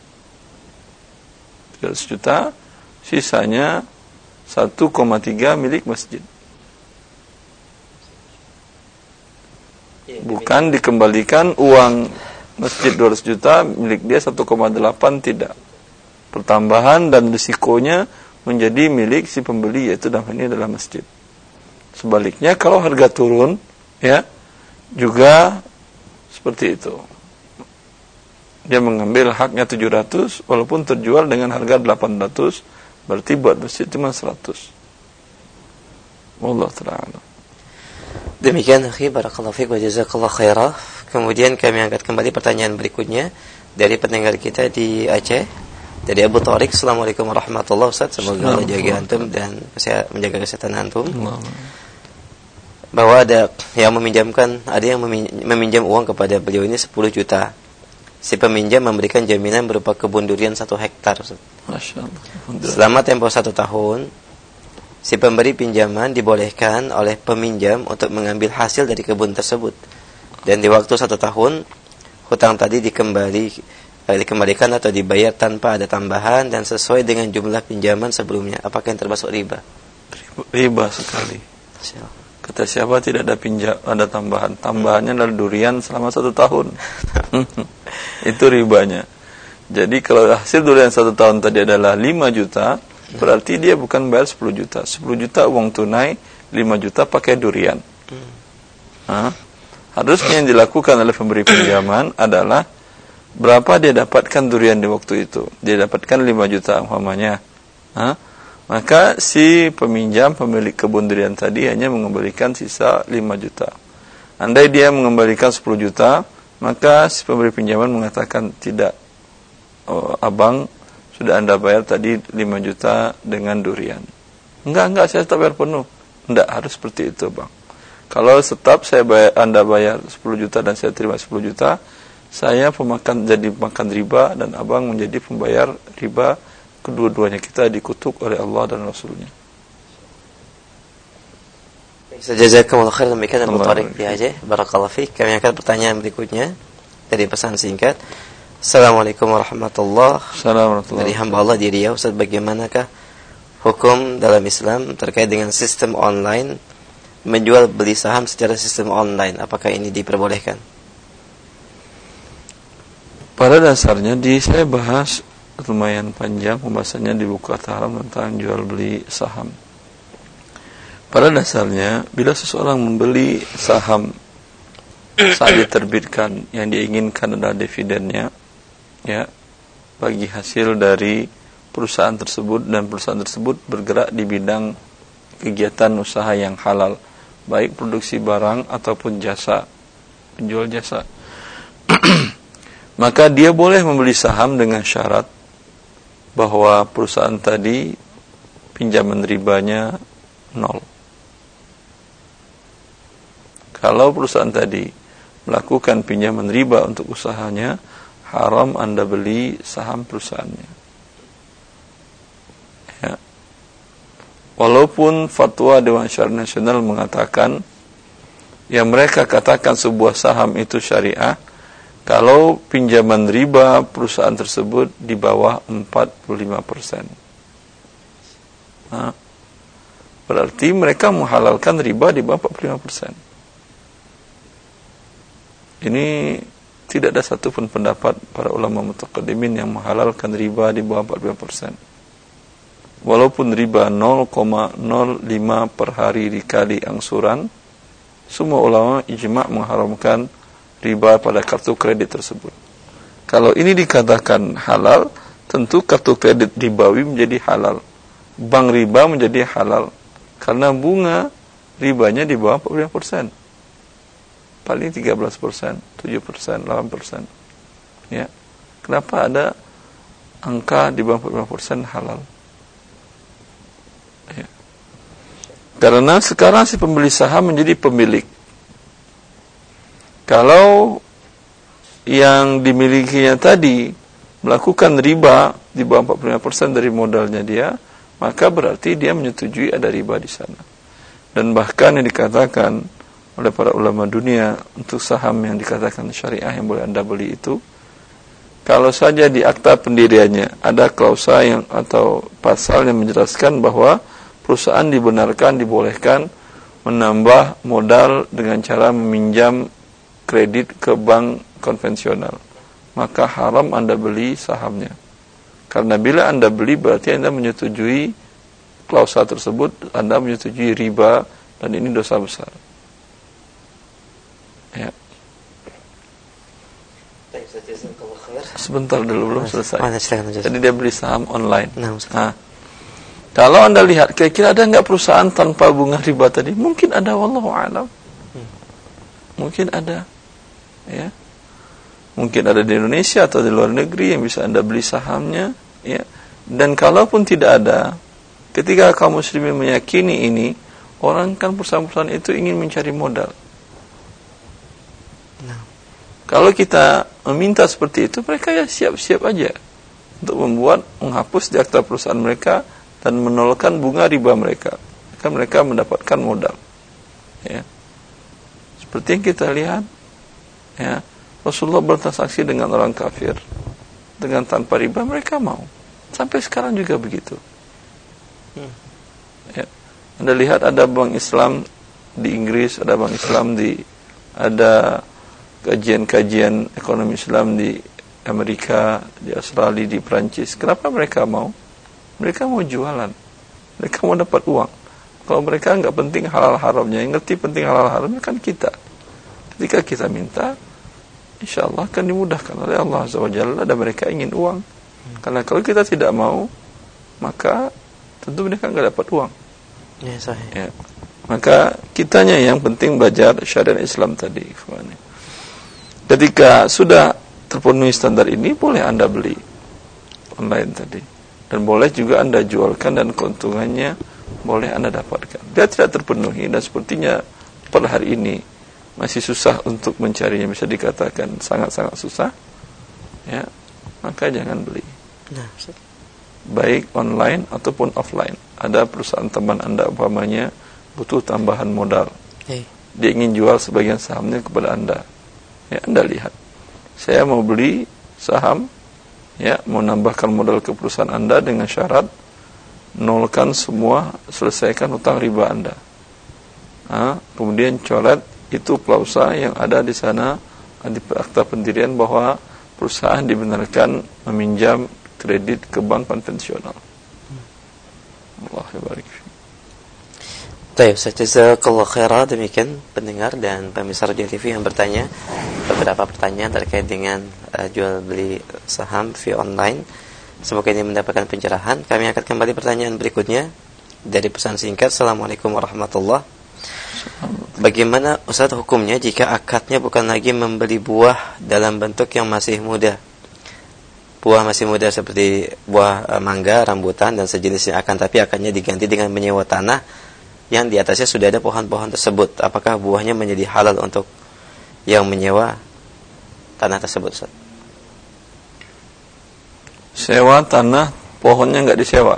tujuh ratus juta, sisanya satu koma tiga milik masjid. Bukan dikembalikan uang masjid dua ratus juta, milik dia satu koma delapan, tidak. Pertambahan dan risikonya menjadi milik si pembeli, yaitu dalam ini adalah masjid. Sebaliknya kalau harga turun, ya, juga seperti itu. Dia mengambil haknya tujuh ratus walaupun terjual dengan harga delapan ratus, berarti buat masjid cuma seratus. Wallahu ta'ala. Demikian akhi, barakallahu fiik wa jazakallahu khairah. Kemudian kami angkat kembali pertanyaan berikutnya dari pendengar kita di Aceh, dari Abu Tariq. Assalamualaikum warahmatullahi wabarakatuh. Semoga Allah jaga antum dan menjaga kesehatan antum. Bahwa ada yang meminjamkan, ada yang meminjam uang kepada beliau ini sepuluh juta. Si peminjam memberikan jaminan berupa kebun durian satu hektar. Masya Allah. Selama tempoh satu tahun, si pemberi pinjaman dibolehkan oleh peminjam untuk mengambil hasil dari kebun tersebut. Dan di waktu satu tahun, hutang tadi dikembali, eh, dikembalikan atau dibayar tanpa ada tambahan dan sesuai dengan jumlah pinjaman sebelumnya. Apakah yang termasuk riba? Riba sekali. Kata siapa tidak ada pinjam, ada tambahan. Tambahannya adalah durian selama satu tahun. Itu ribanya. Jadi kalau hasil durian satu tahun tadi adalah lima juta, berarti dia bukan bayar sepuluh juta. sepuluh juta uang tunai, lima juta pakai durian. Nah, harusnya yang dilakukan oleh pemberi pinjaman adalah berapa dia dapatkan durian di waktu itu. Dia dapatkan lima juta umpamanya. Nah, maka si peminjam, pemilik kebun durian tadi hanya mengembalikan sisa lima juta. Andai dia mengembalikan sepuluh juta, maka si pemberi pinjaman mengatakan tidak, oh, abang, sudah Anda bayar tadi lima juta dengan durian. Enggak, enggak, saya tetap bayar penuh. Enggak, harus seperti itu, Bang. Kalau tetap saya bayar, Anda bayar sepuluh juta dan saya terima sepuluh juta, saya pemakan jadi makan riba dan abang menjadi pembayar riba. Kedua-duanya kita dikutuk oleh Allah dan Rasulnya. Jazakumullah khairan. Demikian Abu Tariq di Aceh. Barakallahu fiik. Kami akan pertanyaan berikutnya dari pesan singkat. Assalamualaikum warahmatullahi wabarakatuh. Dari hamba Allah di Riau, Ustaz, bagaimanakah hukum dalam Islam terkait dengan sistem online, menjual beli saham secara sistem online? Apakah ini diperbolehkan? Pada dasarnya di saya bahas lumayan panjang pembahasannya di buku At-Tahrim tentang jual beli saham. Pada dasarnya bila seseorang membeli saham saat diterbitkan, yang diinginkan adalah dividennya, ya, bagi hasil dari perusahaan tersebut, dan perusahaan tersebut bergerak di bidang kegiatan usaha yang halal, baik produksi barang ataupun jasa, penjual jasa. Maka dia boleh membeli saham dengan syarat bahwa perusahaan tadi pinjaman ribanya nol. Kalau perusahaan tadi melakukan pinjaman riba untuk usahanya, haram Anda beli saham perusahaannya. Ya. Walaupun fatwa Dewan Syariah Nasional mengatakan, yang mereka katakan sebuah saham itu syariah kalau pinjaman riba perusahaan tersebut di bawah empat puluh lima persen. Nah, berarti mereka menghalalkan riba di bawah empat puluh lima persen. Ini tidak ada satupun pendapat para ulama mutaqaddimin yang menghalalkan riba di bawah empat puluh lima persen. Walaupun riba nol koma nol lima per hari dikali angsuran, semua ulama ijma' mengharamkan riba pada kartu kredit tersebut. Kalau ini dikatakan halal, tentu kartu kredit ribawi menjadi halal. Bank riba menjadi halal. Karena bunga ribanya di bawah empat puluh lima persen. Paling tiga belas persen, tujuh persen, delapan persen. Ya. Kenapa ada angka di bawah empat puluh lima persen halal? Ya. Karena sekarang si pembeli saham menjadi pemilik. Kalau yang dimilikinya tadi melakukan riba di bawah empat puluh lima persen dari modalnya dia, maka berarti dia menyetujui ada riba di sana. Dan bahkan yang dikatakan oleh para ulama dunia untuk saham yang dikatakan syariah yang boleh Anda beli itu, kalau saja di akta pendiriannya ada klausa yang atau pasal yang menjelaskan bahwa perusahaan dibenarkan, dibolehkan menambah modal dengan cara meminjam kredit ke bank konvensional, maka haram Anda beli sahamnya. Karena bila Anda beli berarti Anda menyetujui klausa tersebut, Anda menyetujui riba, dan ini dosa besar. Ya. Sebentar dulu, belum selesai. Jadi dia beli saham online. Nah, kalau Anda lihat kira-kira ada nggak perusahaan tanpa bunga riba tadi? Mungkin ada, wallahu a'lam. Mungkin ada, ya. Mungkin ada di Indonesia atau di luar negeri yang bisa Anda beli sahamnya, ya. Dan kalaupun tidak ada, ketika kaum muslimin meyakini ini, orang kan perusahaan-perusahaan itu ingin mencari modal. Nah, kalau kita meminta seperti itu, mereka ya siap-siap aja untuk membuat, menghapus di akta perusahaan mereka dan menolakkan bunga riba mereka. Maka mereka mendapatkan modal. Ya. Seperti yang kita lihat, ya, Rasulullah bertransaksi dengan orang kafir dengan tanpa riba, mereka mau. Sampai sekarang juga begitu. Hmm. Ya. Anda lihat ada bank Islam di Inggris, ada bank Islam di, ada kajian-kajian ekonomi Islam di Amerika, di Australia, di Perancis. Kenapa mereka mau? Mereka mau jualan. Mereka mau dapat uang. Kalau mereka nggak penting halal haramnya, yang ngerti penting halal haramnya kan kita. Ketika kita minta, insya Allah akan dimudahkan oleh Allah Azza wa Jalla, dan mereka ingin uang. Karena kalau kita tidak mau, maka tentu mereka nggak dapat uang. Ya, sahih. Ya. Maka kitanya yang penting belajar syariat Islam tadi. Ketika sudah terpenuhi standar ini, boleh Anda beli online tadi. Dan boleh juga Anda jualkan dan keuntungannya boleh Anda dapatkan. Dia tidak terpenuhi dan sepertinya pada hari ini masih susah untuk mencarinya, bisa dikatakan sangat-sangat susah, ya, maka jangan beli. Nah, baik online ataupun offline. Ada perusahaan teman Anda umpamanya butuh tambahan modal. Hey. Dia ingin jual sebagian sahamnya kepada Anda. Ya, Anda lihat. Saya mau beli saham, ya, mau nambahkan modal ke perusahaan Anda dengan syarat nolkan semua, selesaikan hutang riba Anda. Nah, kemudian coret itu klausa yang ada di sana di akta pendirian bahwa perusahaan dibenarkan meminjam kredit ke bank konvensional. Allah barik. Baik, Ustaz, jazakallahu khairan. Demikian pendengar dan pemirsa Radio T V yang bertanya beberapa pertanyaan terkait dengan uh, jual beli saham via online. Semoga ini mendapatkan pencerahan. Kami akan kembali pertanyaan berikutnya dari pesan singkat. Assalamualaikum warahmatullahi wabarakatuh. Bagaimana Ustaz hukumnya jika akadnya bukan lagi membeli buah dalam bentuk yang masih muda? Buah masih muda seperti buah uh, mangga, rambutan dan sejenisnya, akan tapi akadnya diganti dengan menyewa tanah yang di atasnya sudah ada pohon-pohon tersebut. Apakah buahnya menjadi halal untuk yang menyewa tanah tersebut, Ustaz? Sewa tanah, pohonnya enggak disewa.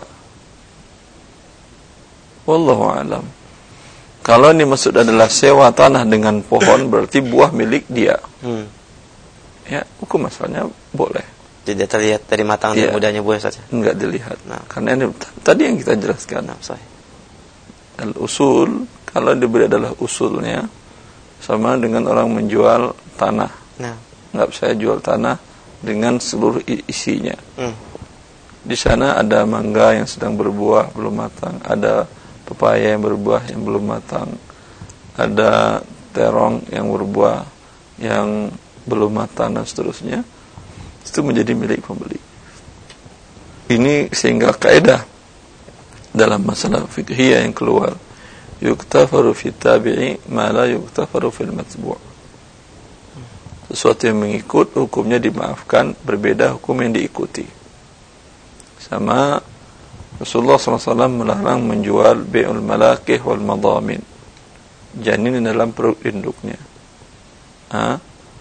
Wallahu a'lam. Kalau ini maksud adalah sewa tanah dengan pohon, berarti buah milik dia. Hmm. Ya, hukum asalnya boleh. Jadi terlihat dari matang dan ya, mudanya buah saja. Enggak dilihat. Nah, karena ini tadi yang kita jelaskan. Nah, sahih. Al-usul, kalau diberi adalah usulnya, sama dengan orang menjual tanah. Nah, enggak saya jual tanah dengan seluruh isinya. Hmm. Di sana ada mangga yang sedang berbuah belum matang, ada pepaya yang berbuah yang belum matang, ada terong yang berbuah yang belum matang dan seterusnya. Itu menjadi milik pembeli. Ini sehingga kaidah dalam masalah fiqhiyah yang keluar, yuktafaru fi tabi'i ma la yuktafaru fil matbu'. Sesuatu yang mengikut hukumnya dimaafkan, berbeda hukum yang diikuti. Sama Rasulullah shallallahu alaihi wasallam melarang menjual bai'ul malakih wal madamin, janin dalam perut induknya, ha?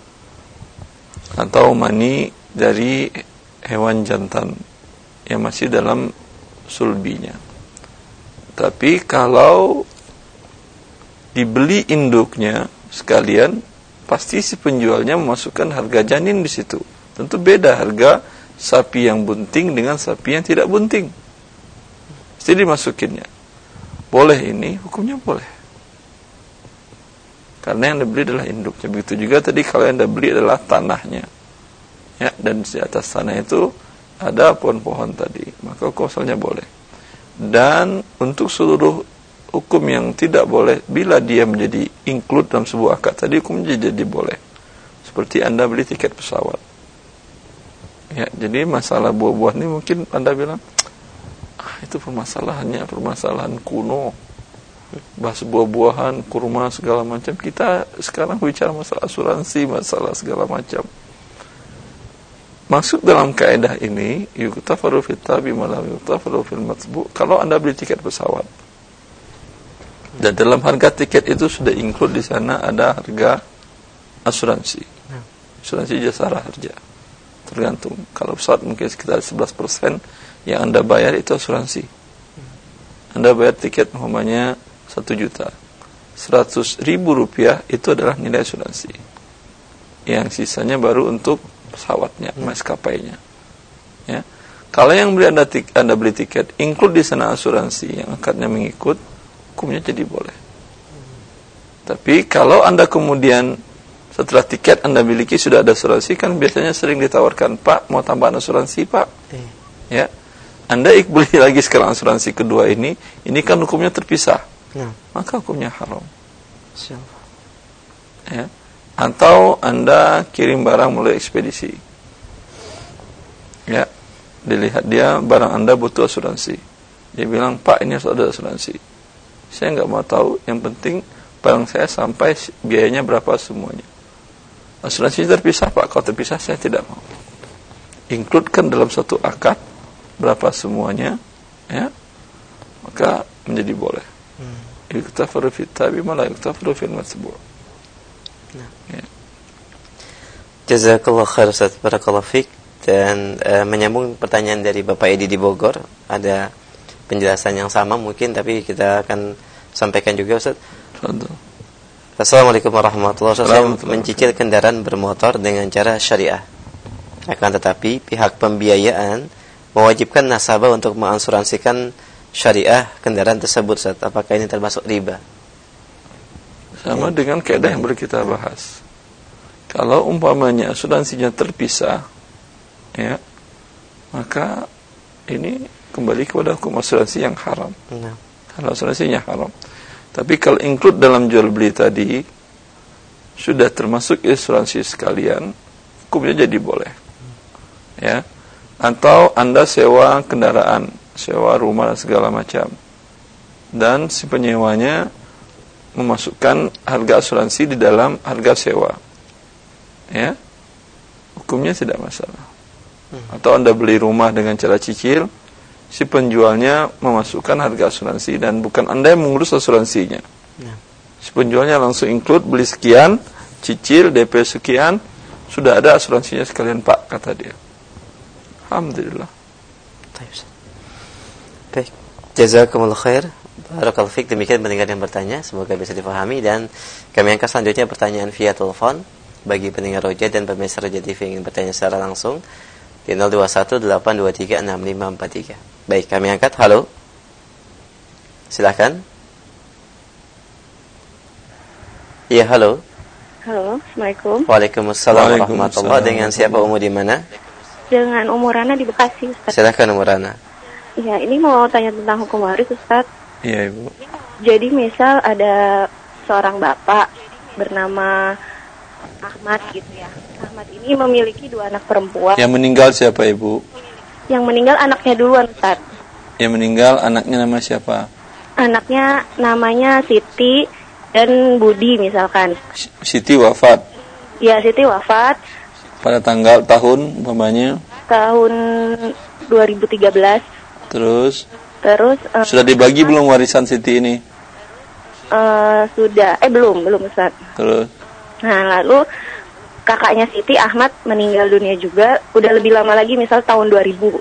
Atau mani dari hewan jantan yang masih dalam sulbinya. Tapi kalau dibeli induknya sekalian, pasti si penjualnya memasukkan harga janin di situ. Tentu beda harga sapi yang bunting dengan sapi yang tidak bunting. Mesti dimasukinnya. Boleh ini, hukumnya boleh. Karena yang dibeli adalah induknya. Begitu juga tadi kalau yang dibeli adalah tanahnya. Ya, dan di atas tanah itu ada pohon-pohon tadi, maka kausalnya boleh. Dan untuk seluruh hukum yang tidak boleh, bila dia menjadi include dalam sebuah akad tadi, hukumnya jadi boleh. Seperti Anda beli tiket pesawat. Ya, jadi masalah buah-buah ini mungkin Anda bilang, ah, itu permasalahannya permasalahan kuno. bahas buah-buahan, kurma segala macam. Kita sekarang bicara masalah asuransi, masalah segala macam. Maksud dalam kaidah ini, yuktafaru fit tabi ma lam yuktafaru fil matbu. Kalau Anda beli tiket pesawat dan dalam harga tiket itu sudah include di sana ada harga asuransi. Asuransi jasara harja. Tergantung. Kalau pesawat mungkin sekitar sebelas persen yang Anda bayar itu asuransi. Anda bayar tiket umpamanya satu juta. Seratus ribu rupiah itu adalah nilai asuransi. Yang sisanya baru untuk pesawatnya, maskapainya. Ya. Kalau yang beli Anda, tik, Anda beli tiket, include di sana asuransi yang akadnya mengikut, hukumnya jadi boleh. Tapi kalau Anda kemudian setelah tiket Anda miliki sudah ada asuransi, kan biasanya sering ditawarkan, Pak, mau tambahan asuransi, Pak. Ya. Anda beli lagi sekarang asuransi kedua ini, ini kan hukumnya terpisah. Nah. Maka hukumnya haram. Ya. Atau Anda kirim barang melalui ekspedisi. Ya. Dilihat dia barang Anda butuh asuransi. Dia bilang, Pak, ini harus ada asuransi. Saya nggak mau tahu, yang penting barang saya sampai biayanya berapa semuanya. Asuransi terpisah, Pak. Kalau terpisah saya tidak mau. Includekan dalam satu akad berapa semuanya, ya, maka menjadi boleh. Yuktafaru fit tabi ma la yuktafaru fil matbu'. Ya. Jazakallah khair Ustaz, barakallahu fik. Dan e, menyambung pertanyaan dari Bapak Edi di Bogor, ada penjelasan yang sama mungkin, tapi kita akan sampaikan juga Ustaz. Betul. Assalamualaikum warahmatullahi wabarakatuh. Saya mencicil kendaraan bermotor dengan cara syariah. Akan tetapi pihak pembiayaan mewajibkan nasabah untuk mengasuransikan syariah kendaraan tersebut, Ustaz. Apakah ini termasuk riba? Sama ya. Dengan kaidah yang baru kita bahas. Kalau umpamanya asuransinya terpisah, ya, maka ini kembali kepada hukum asuransi yang haram. Nah. Kalau asuransinya haram. Tapi kalau include dalam jual beli tadi sudah termasuk asuransi sekalian, hukumnya jadi boleh. Ya. Atau Anda sewa kendaraan, sewa rumah dan segala macam. Dan si penyewanya memasukkan harga asuransi di dalam harga sewa. Ya. Hukumnya tidak masalah. Atau Anda beli rumah dengan cara cicil, si penjualnya memasukkan harga asuransi dan bukan Anda yang mengurus asuransinya. Si penjualnya langsung include beli sekian, cicil, D P sekian, sudah ada asuransinya sekalian, Pak, kata dia. Alhamdulillah. Baik. Jazakumullah khair. Barakallahu fiik. Demikian pendengar yang bertanya, semoga bisa dipahami, dan kami angkat selanjutnya pertanyaan via telepon bagi pendengar Roja dan pemirsa Roja T V yang ingin bertanya secara langsung di nol dua satu delapan dua tiga enam lima empat tiga. Baik, kami angkat. Halo. Silakan. Iya, halo. Halo, Assalamualaikum. Waalaikumsalam warahmatullahi. Dengan siapa, Umu, di mana? Dengan Umu Rana di Bekasi, Ustaz. Silakan, Umu Rana. Iya, ini mau tanya tentang hukum waris, Ustaz. Iya, Ibu. Jadi misal ada seorang bapak bernama Ahmad gitu ya. Ahmad ini memiliki dua anak perempuan. Yang meninggal siapa, Ibu? Yang meninggal anaknya duluan, Ustaz. Yang meninggal anaknya nama siapa? Anaknya namanya Siti dan Budi misalkan. Siti wafat. Ya, Siti wafat. Pada tanggal tahun umpamanya? Tahun dua ribu tiga belas. Terus? Terus uh, sudah dibagi belum warisan Siti ini? Uh, sudah, eh belum, belum Ustaz. Terus? Nah, lalu kakaknya Siti, Ahmad, meninggal dunia juga. Udah lebih lama lagi, misal tahun dua ribu.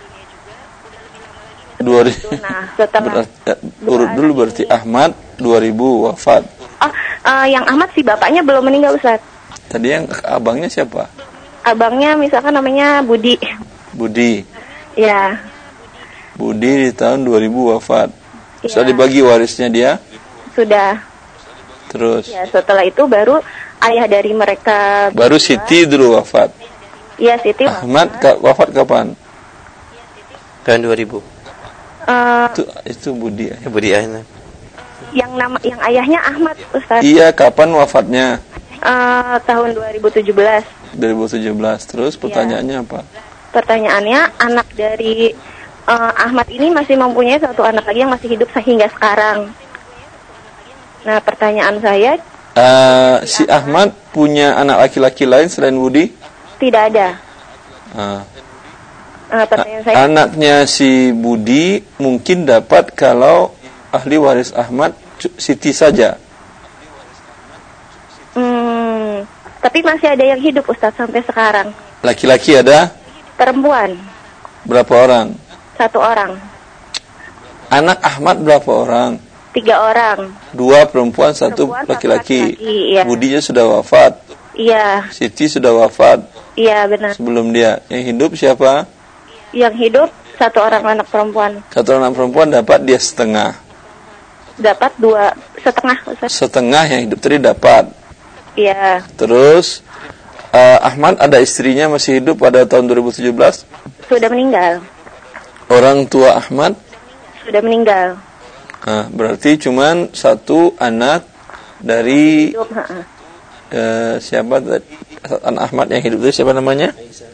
dua ribu. Nah, setelah berarti, ya, urut dulu berarti Ahmad dua ribu wafat. Oh, uh, yang Ahmad si bapaknya belum meninggal, Ustaz. Tadi yang abangnya siapa? Abangnya misalkan namanya Budi. Budi. Ya. Budi di tahun dua ribu wafat. Ya. Sudah dibagi warisnya dia? Sudah. Terus? Ya, setelah itu baru ayah dari mereka. Baru berdua. Siti dulu wafat. Iya, Siti. Ahmad wafat, wafat kapan? Tahun dua ribu. Uh, itu itu Budi. Ya, Budi ayahnya. Yang nama yang ayahnya Ahmad, Ustaz. Iya, kapan wafatnya? Uh, tahun dua ribu tujuh belas. dua ribu tujuh belas. Terus pertanyaannya ya. Apa? Pertanyaannya, anak dari uh, Ahmad ini masih mempunyai satu anak lagi yang masih hidup sehingga sekarang. Nah, pertanyaan saya, Uh, si Ahmad punya anak laki-laki lain selain Budi? tidak ada. Uh, Nah, pertanyaan saya, anaknya si Budi mungkin dapat kalau ahli waris Ahmad Siti saja. hmm, tapi masih ada yang hidup Ustadz sampai sekarang. Laki-laki ada? Perempuan, Berapa orang? satu orang. Anak Ahmad berapa orang? Tiga orang. Dua perempuan, satu Perempuan, satu laki-laki. laki-laki, iya. Budinya sudah wafat. Iya, Siti sudah wafat iya benar. sebelum dia. Yang hidup siapa? Yang hidup satu orang anak perempuan. Satu anak perempuan dapat dia setengah. Dapat dua setengah Ustadz. Setengah yang hidup tadi dapat. Iya, Terus uh, Ahmad ada istrinya masih hidup pada tahun dua ribu tujuh belas. sudah meninggal. Orang tua Ahmad. Sudah meninggal. Nah, berarti cuman satu anak dari Hidup, ha-ha. uh, siapa tadi? Anak Ahmad yang hidup itu siapa namanya?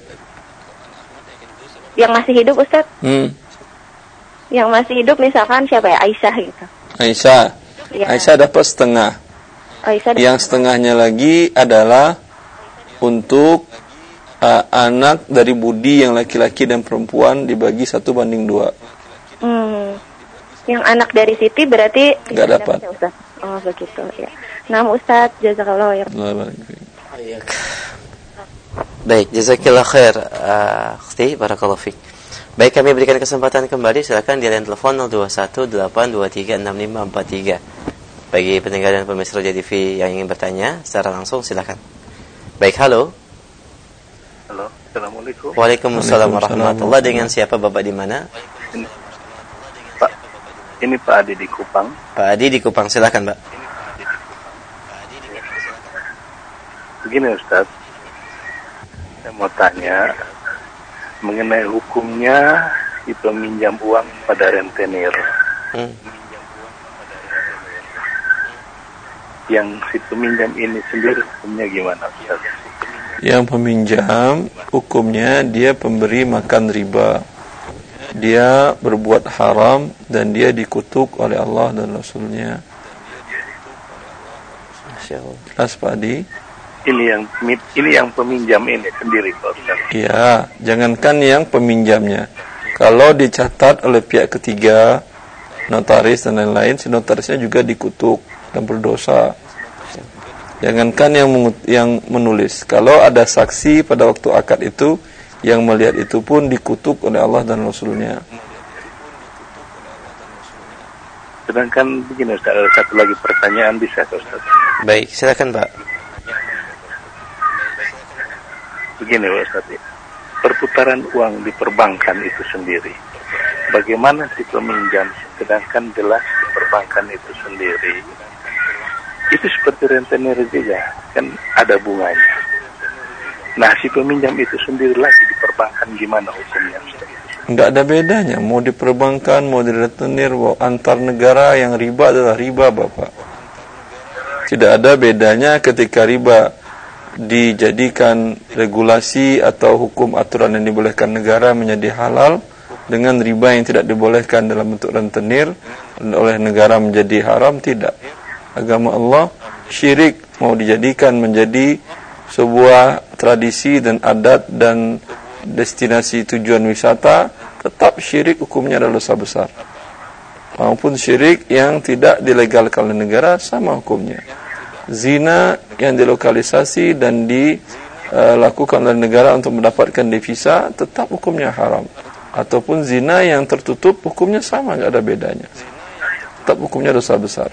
Yang masih hidup Ustadz? Hmm, Yang masih hidup misalkan siapa ya? Aisyah gitu. Aisyah. Ya. Aisyah dapat setengah. Aisyah Yang setengahnya lagi adalah untuk uh, anak dari Budi yang laki-laki dan perempuan dibagi satu banding dua. Hmm. Yang anak dari Siti berarti Nggak tidak dapat. ya, Ustadz? Oh begitu ya. Nah Ustadz, jazakallah ya. Baik, jazakillah khair, uh, Akhti, barakallahu fiik. Baik, kami berikan kesempatan kembali, silakan di line telepon nol dua satu delapan dua tiga enam lima empat tiga. Bagi pendengar dan pemirsa Roja T V yang ingin bertanya secara langsung, silakan. Baik, halo. Halo, Assalamualaikum. Waalaikumsalam warahmatullahi. Dengan siapa Bapak di mana? Ini, Pak, ini Pak Adi di Kupang. Pak Adi di Kupang, silakan, Pak. Begini Ustaz, saya mau tanya mengenai hukumnya si peminjam uang pada rentenir. Hmm. Yang si peminjam ini sendiri hukumnya gimana Ustaz? Yang peminjam hukumnya dia pemberi makan riba. Dia berbuat haram dan dia dikutuk oleh Allah dan Rasulnya. Jelas Pak Adi? Ini yang ini yang peminjam ini sendiri Pak Ustaz. Iya, jangankan yang peminjamnya. Kalau dicatat oleh pihak ketiga, notaris dan lain-lain, si notarisnya juga dikutuk dan berdosa. Jangankan yang mengut- yang menulis. Kalau ada saksi pada waktu akad itu yang melihat itu pun dikutuk oleh Allah dan Rasulnya. Sedangkan begini Ustaz, ada satu lagi pertanyaan bisa Ustaz. Baik, silakan, Pak. Begini Ustaz, perputaran uang di perbankan itu sendiri, bagaimana si peminjam, sedangkan jelas di perbankan itu sendiri itu seperti rentenir juga, kan ada bunganya. Nah si peminjam itu sendiri lagi di perbankan gimana hukumnya Ustaz? Enggak ada bedanya, mau di perbankan, mau di rentenir, mau antar negara, yang riba adalah riba Bapak. Tidak ada bedanya ketika riba dijadikan regulasi atau hukum aturan yang dibolehkan negara menjadi halal dengan riba yang tidak dibolehkan dalam bentuk rentenir oleh negara menjadi haram. Tidak. Agama Allah syirik mau dijadikan menjadi sebuah tradisi dan adat dan destinasi tujuan wisata, tetap syirik hukumnya adalah dosa besar. Maupun syirik yang tidak dilegalkan oleh negara sama hukumnya. Zina yang dilokalisasi dan dilakukan oleh negara untuk mendapatkan devisa tetap hukumnya haram. Ataupun zina yang tertutup hukumnya sama, tidak ada bedanya. Tetap hukumnya dosa besar.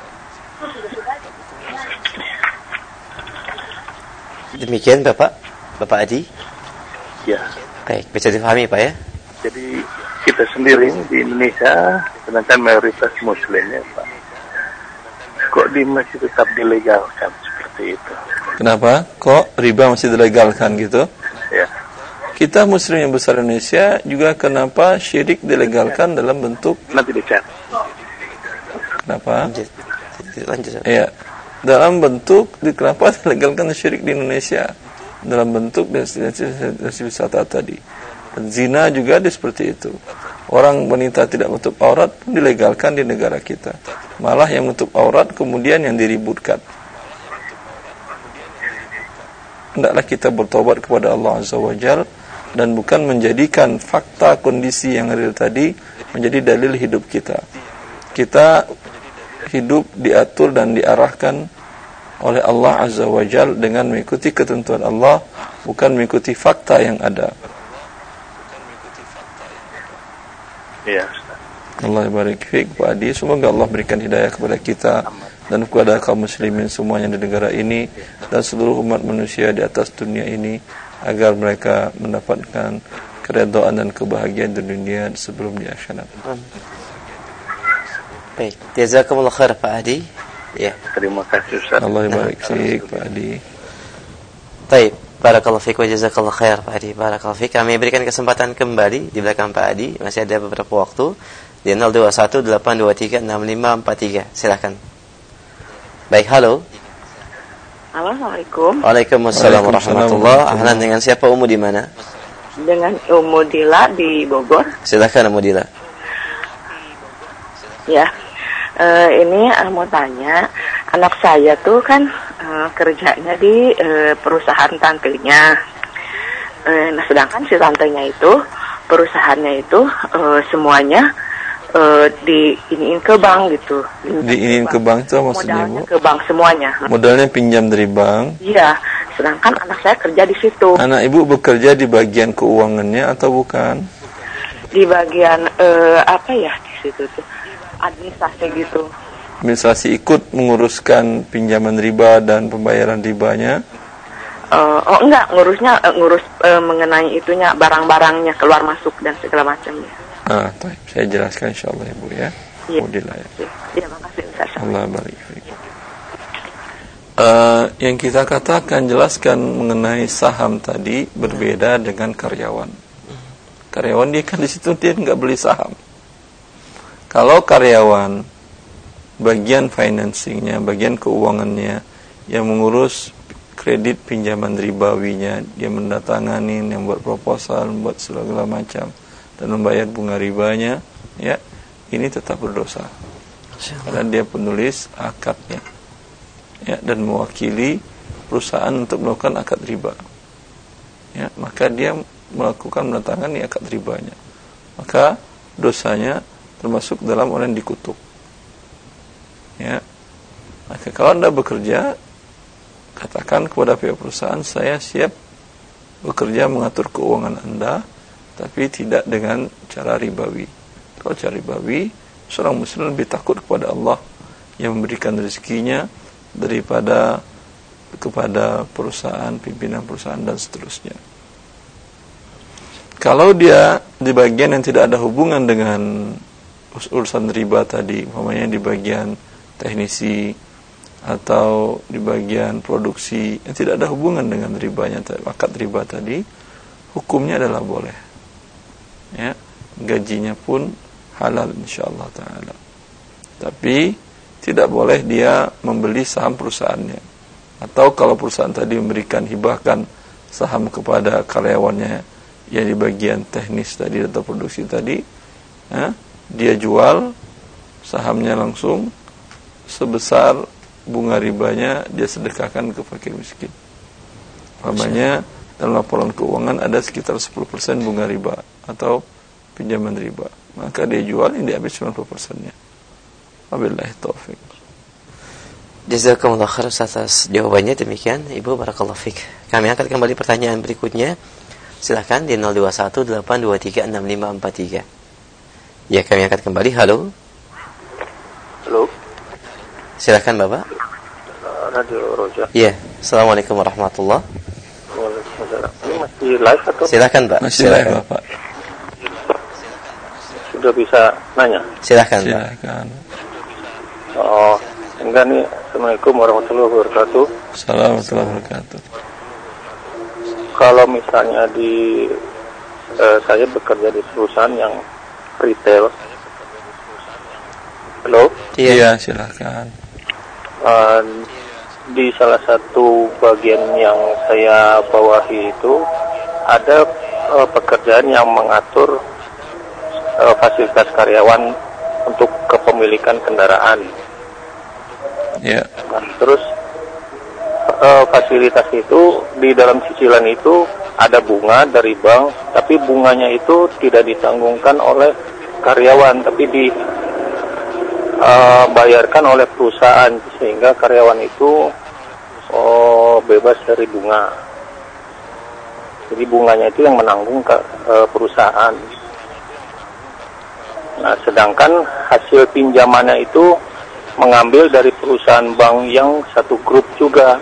Demikian Bapak, Bapak Adi. Ya. Baik, bisa difahami Pak ya? Jadi kita sendiri di Indonesia, sedangkan mayoritas Muslimnya Pak, kok di masih tetap dilegalkan seperti itu? Kenapa? Kok riba masih dilegalkan gitu? Ya. Kita Muslim yang besar Indonesia juga kenapa syirik dilegalkan dalam bentuk? Nanti dicari. Kenapa? Lanjut. Lanjut. Ya, dalam bentuk di kenapa dilegalkan syirik di Indonesia dalam bentuk destinasi wisata tadi. Dan zina juga di seperti itu. Orang wanita tidak menutup aurat pun dilegalkan di negara kita. Malah yang menutup aurat kemudian yang diributkan. Hendaklah kita bertobat kepada Allah Azza wa Jalla dan bukan menjadikan fakta kondisi yang real tadi menjadi dalil hidup kita. Kita hidup diatur dan diarahkan oleh Allah Azza wa Jalla dengan mengikuti ketentuan Allah, bukan mengikuti fakta yang ada. Iya. Allah barik fiik Pak Adi. Semoga Allah berikan hidayah kepada kita dan kepada kaum muslimin semuanya di negara ini dan seluruh umat manusia di atas dunia ini, agar mereka mendapatkan keridhaan dan kebahagiaan di dunia sebelum di akhirat. Baik, jazakumullah khair Pak Adi. Ya, Terima kasih Ustaz. Allah barik fiik Pak Adi. Baik, barakallahu fiik wa jazakallahu khair Pak Adi. Barakallahu fiik. Kami berikan kesempatan kembali di belakang Pak Adi. Masih ada beberapa waktu di nol dua satu delapan dua tiga enam lima empat tiga. Silakan. Baik, halo. Halo, Assalamualaikum. Waalaikumsalam warahmatullahi wabarakatuh. Ahlan, dengan siapa, Umu di mana? Dengan Umu Dila di Bogor. Silakan Umu Dila. Ya, uh, ini uh, mau tanya, anak saya tuh kan uh, kerjanya di uh, perusahaan tantenya. Uh, nah, sedangkan si tantenya itu perusahaannya itu uh, semuanya uh, diiniin ke bank gitu. Diiniin ke bank itu maksudnya, modalnya Bu? ke bank semuanya. Modalnya pinjam dari bank. Iya, sedangkan anak saya kerja di situ. Anak Ibu bekerja di bagian keuangannya atau bukan? Di bagian uh, apa ya di situ tuh? Administrasi gitu. Administrasi ikut menguruskan pinjaman riba dan pembayaran ribanya. Uh, oh enggak, ngurusnya uh, ngurus uh, mengenai itunya, barang-barangnya keluar masuk dan segala macamnya. Ah, baik. Saya jelaskan insyaallah Ibu ya. Iya. Mudilah ya. Iya, makasih Ustaz. Allah barik fiik. Uh, yang kita katakan jelaskan mengenai saham tadi berbeda dengan karyawan. Karyawan dia kan di situ dia nggak beli saham. Kalau karyawan bagian financingnya, bagian keuangannya yang mengurus kredit pinjaman ribawinya, dia mendatangani, yang buat proposal, membuat segala macam dan membayar bunga ribanya, ya ini tetap berdosa karena dia penulis akadnya, ya, dan mewakili perusahaan untuk melakukan akad riba, ya, maka dia melakukan mendatangani akad ribanya, maka dosanya termasuk dalam orang yang dikutuk, ya. Maka kalau Anda bekerja, katakan kepada pihak perusahaan, saya siap bekerja mengatur keuangan Anda, tapi tidak dengan cara ribawi. Kalau cara ribawi, seorang muslim lebih takut kepada Allah yang memberikan rezekinya daripada kepada perusahaan, pimpinan perusahaan dan seterusnya. Kalau dia di bagian yang tidak ada hubungan dengan urusan riba tadi, umpamanya di bagian teknisi atau di bagian produksi yang tidak ada hubungan dengan ribanya, akad riba tadi, hukumnya adalah boleh, ya, gajinya pun halal insyaallah taala. Tapi tidak boleh dia membeli saham perusahaannya, atau kalau perusahaan tadi memberikan, hibahkan saham kepada karyawannya yang di bagian teknis tadi atau produksi tadi, ya, dia jual sahamnya langsung sebesar bunga ribanya, dia sedekahkan ke fakir miskin. Umpamanya dalam laporan keuangan ada sekitar sepuluh persen bunga riba atau pinjaman riba, maka dia jual, yang diambil sembilan puluh persennya. Wabillahi taufik. Jazakumullah khair atas jawabannya. Demikian Ibu, barakallahu fik. Kami angkat kembali pertanyaan berikutnya. Silahkan di nol dua satu delapan dua tiga enam lima empat tiga. Ya, kami angkat kembali. Halo. Halo. Silakan Bapak. Radio Roja. Iya. Assalamualaikum warahmatullahi. Waalaikumsalam. Ini masih live atau? Silakan Pak. Masih Silakan. live Bapak. Sudah bisa nanya? Silakan Pak. Silakan. Oh, enggak nih. Assalamualaikum warahmatullahi wabarakatuh. Assalamualaikum warahmatullahi wabarakatuh. Kalau misalnya di eh, saya bekerja di perusahaan yang retail. Halo? Iya, Iya, silakan. Uh, di salah satu bagian yang saya bawahi itu ada uh, pekerjaan yang mengatur uh, fasilitas karyawan untuk kepemilikan kendaraan. Ya. Nah, terus uh, fasilitas itu di dalam cicilan itu ada bunga dari bank, tapi bunganya itu tidak ditanggungkan oleh karyawan, tapi dibayarkan uh, oleh perusahaan, sehingga karyawan itu uh, bebas dari bunga. Jadi bunganya itu yang menanggung ke, uh, perusahaan. Nah, sedangkan hasil pinjamannya itu mengambil dari perusahaan bank yang satu grup juga.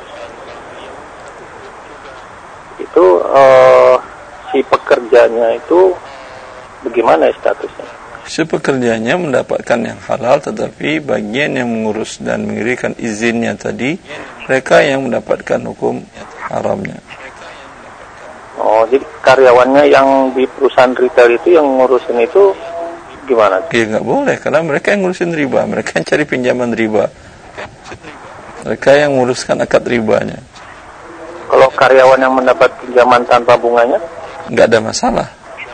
Itu uh, si pekerjanya itu bagaimana statusnya? Si pekerjanya mendapatkan yang halal, tetapi bagian yang mengurus dan mengirimkan izinnya tadi, mereka yang mendapatkan hukum haramnya. Oh, jadi karyawannya yang di perusahaan retail itu yang ngurusin itu gimana? Ya nggak boleh, karena mereka yang ngurusin riba, mereka yang cari pinjaman riba, mereka yang menguruskan akad ribanya. Kalau karyawan yang mendapat pinjaman tanpa bunganya? Nggak ada masalah.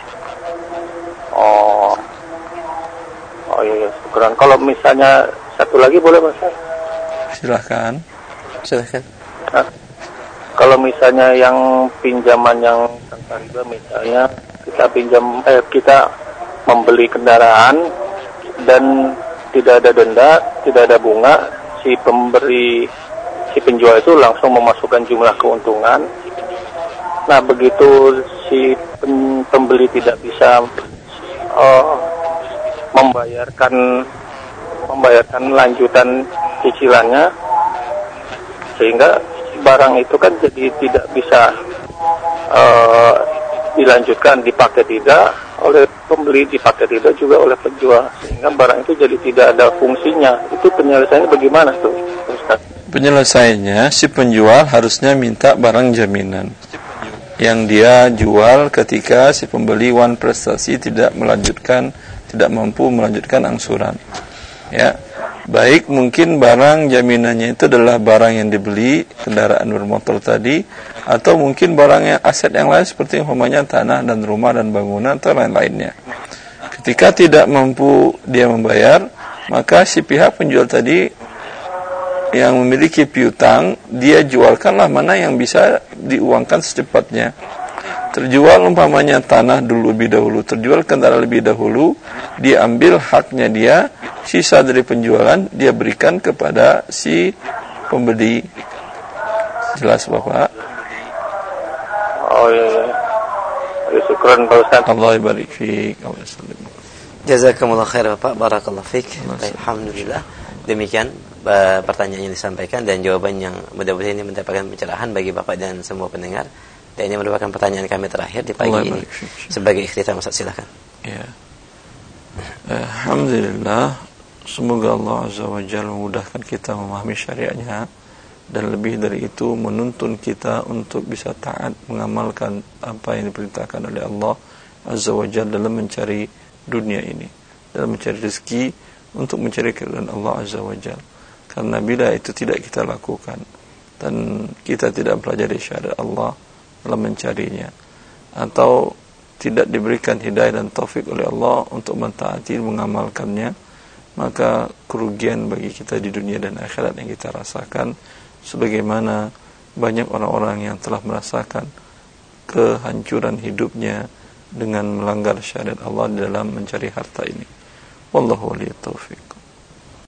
Oh, oh iya, syukuran. Kalau misalnya satu lagi boleh Mas? Silahkan. Silahkan. Nah, kalau misalnya yang pinjaman yang tanpa riba, misalnya kita pinjam, eh kita membeli kendaraan dan tidak ada denda, tidak ada bunga, si pemberi, si penjual itu langsung memasukkan jumlah keuntungan. Nah, begitu si pembeli tidak bisa uh, membayarkan membayarkan lanjutan cicilannya, sehingga barang itu kan jadi tidak bisa uh, dilanjutkan, dipakai tidak oleh pembeli, dipakai tidak juga oleh penjual, sehingga barang itu jadi tidak ada fungsinya. Itu penyelesaiannya bagaimana tuh, Ustaz? Penyelesaiannya, si penjual harusnya minta barang jaminan yang dia jual ketika si pembeli wan prestasi tidak melanjutkan, tidak mampu melanjutkan angsuran. Ya, baik mungkin barang jaminannya itu adalah barang yang dibeli, kendaraan bermotor tadi, atau mungkin barang yang aset yang lain seperti umpamanya tanah dan rumah dan bangunan atau lain-lainnya. Ketika tidak mampu dia membayar, maka si pihak penjual tadi yang memiliki piutang, dia jualkanlah mana yang bisa diuangkan secepatnya. Terjual umpamanya tanah dulu lebih dahulu, terjual kendaraan lebih dahulu, dia ambil haknya dia, sisa dari penjualan dia berikan kepada si pembeli. Jelas Bapak? Oh iya, iya. Ya, syukran Pak Ustaz. Allah barik fiik. Allah sallim. Jazakumullah khair Bapak, barakallahu fiik. Alhamdulillah. Demikian uh, pertanyaan yang disampaikan dan jawaban yang mudah-mudahan ini mendapatkan pencerahan bagi Bapak dan semua pendengar. Dan ini merupakan pertanyaan kami terakhir di pagi Allah ini. Sebagai ikhtitam, Ustaz, silakan. Ya. Alhamdulillah, semoga Allah Azza wa Jalla memudahkan kita memahami syariatnya, dan lebih dari itu menuntun kita untuk bisa taat mengamalkan apa yang diperintahkan oleh Allah Azza wa Jalla dalam mencari dunia ini, dalam mencari rezeki, untuk mencari keridhaan Allah Azza wa Jalla. Karena bila itu tidak kita lakukan dan kita tidak pelajari syariat Allah dalam mencarinya, atau tidak diberikan hidayah dan taufik oleh Allah untuk mentaati mengamalkannya, maka kerugian bagi kita di dunia dan akhirat yang kita rasakan, sebagaimana banyak orang-orang yang telah merasakan kehancuran hidupnya dengan melanggar syariat Allah dalam mencari harta ini. Wallahu waliyut taufik.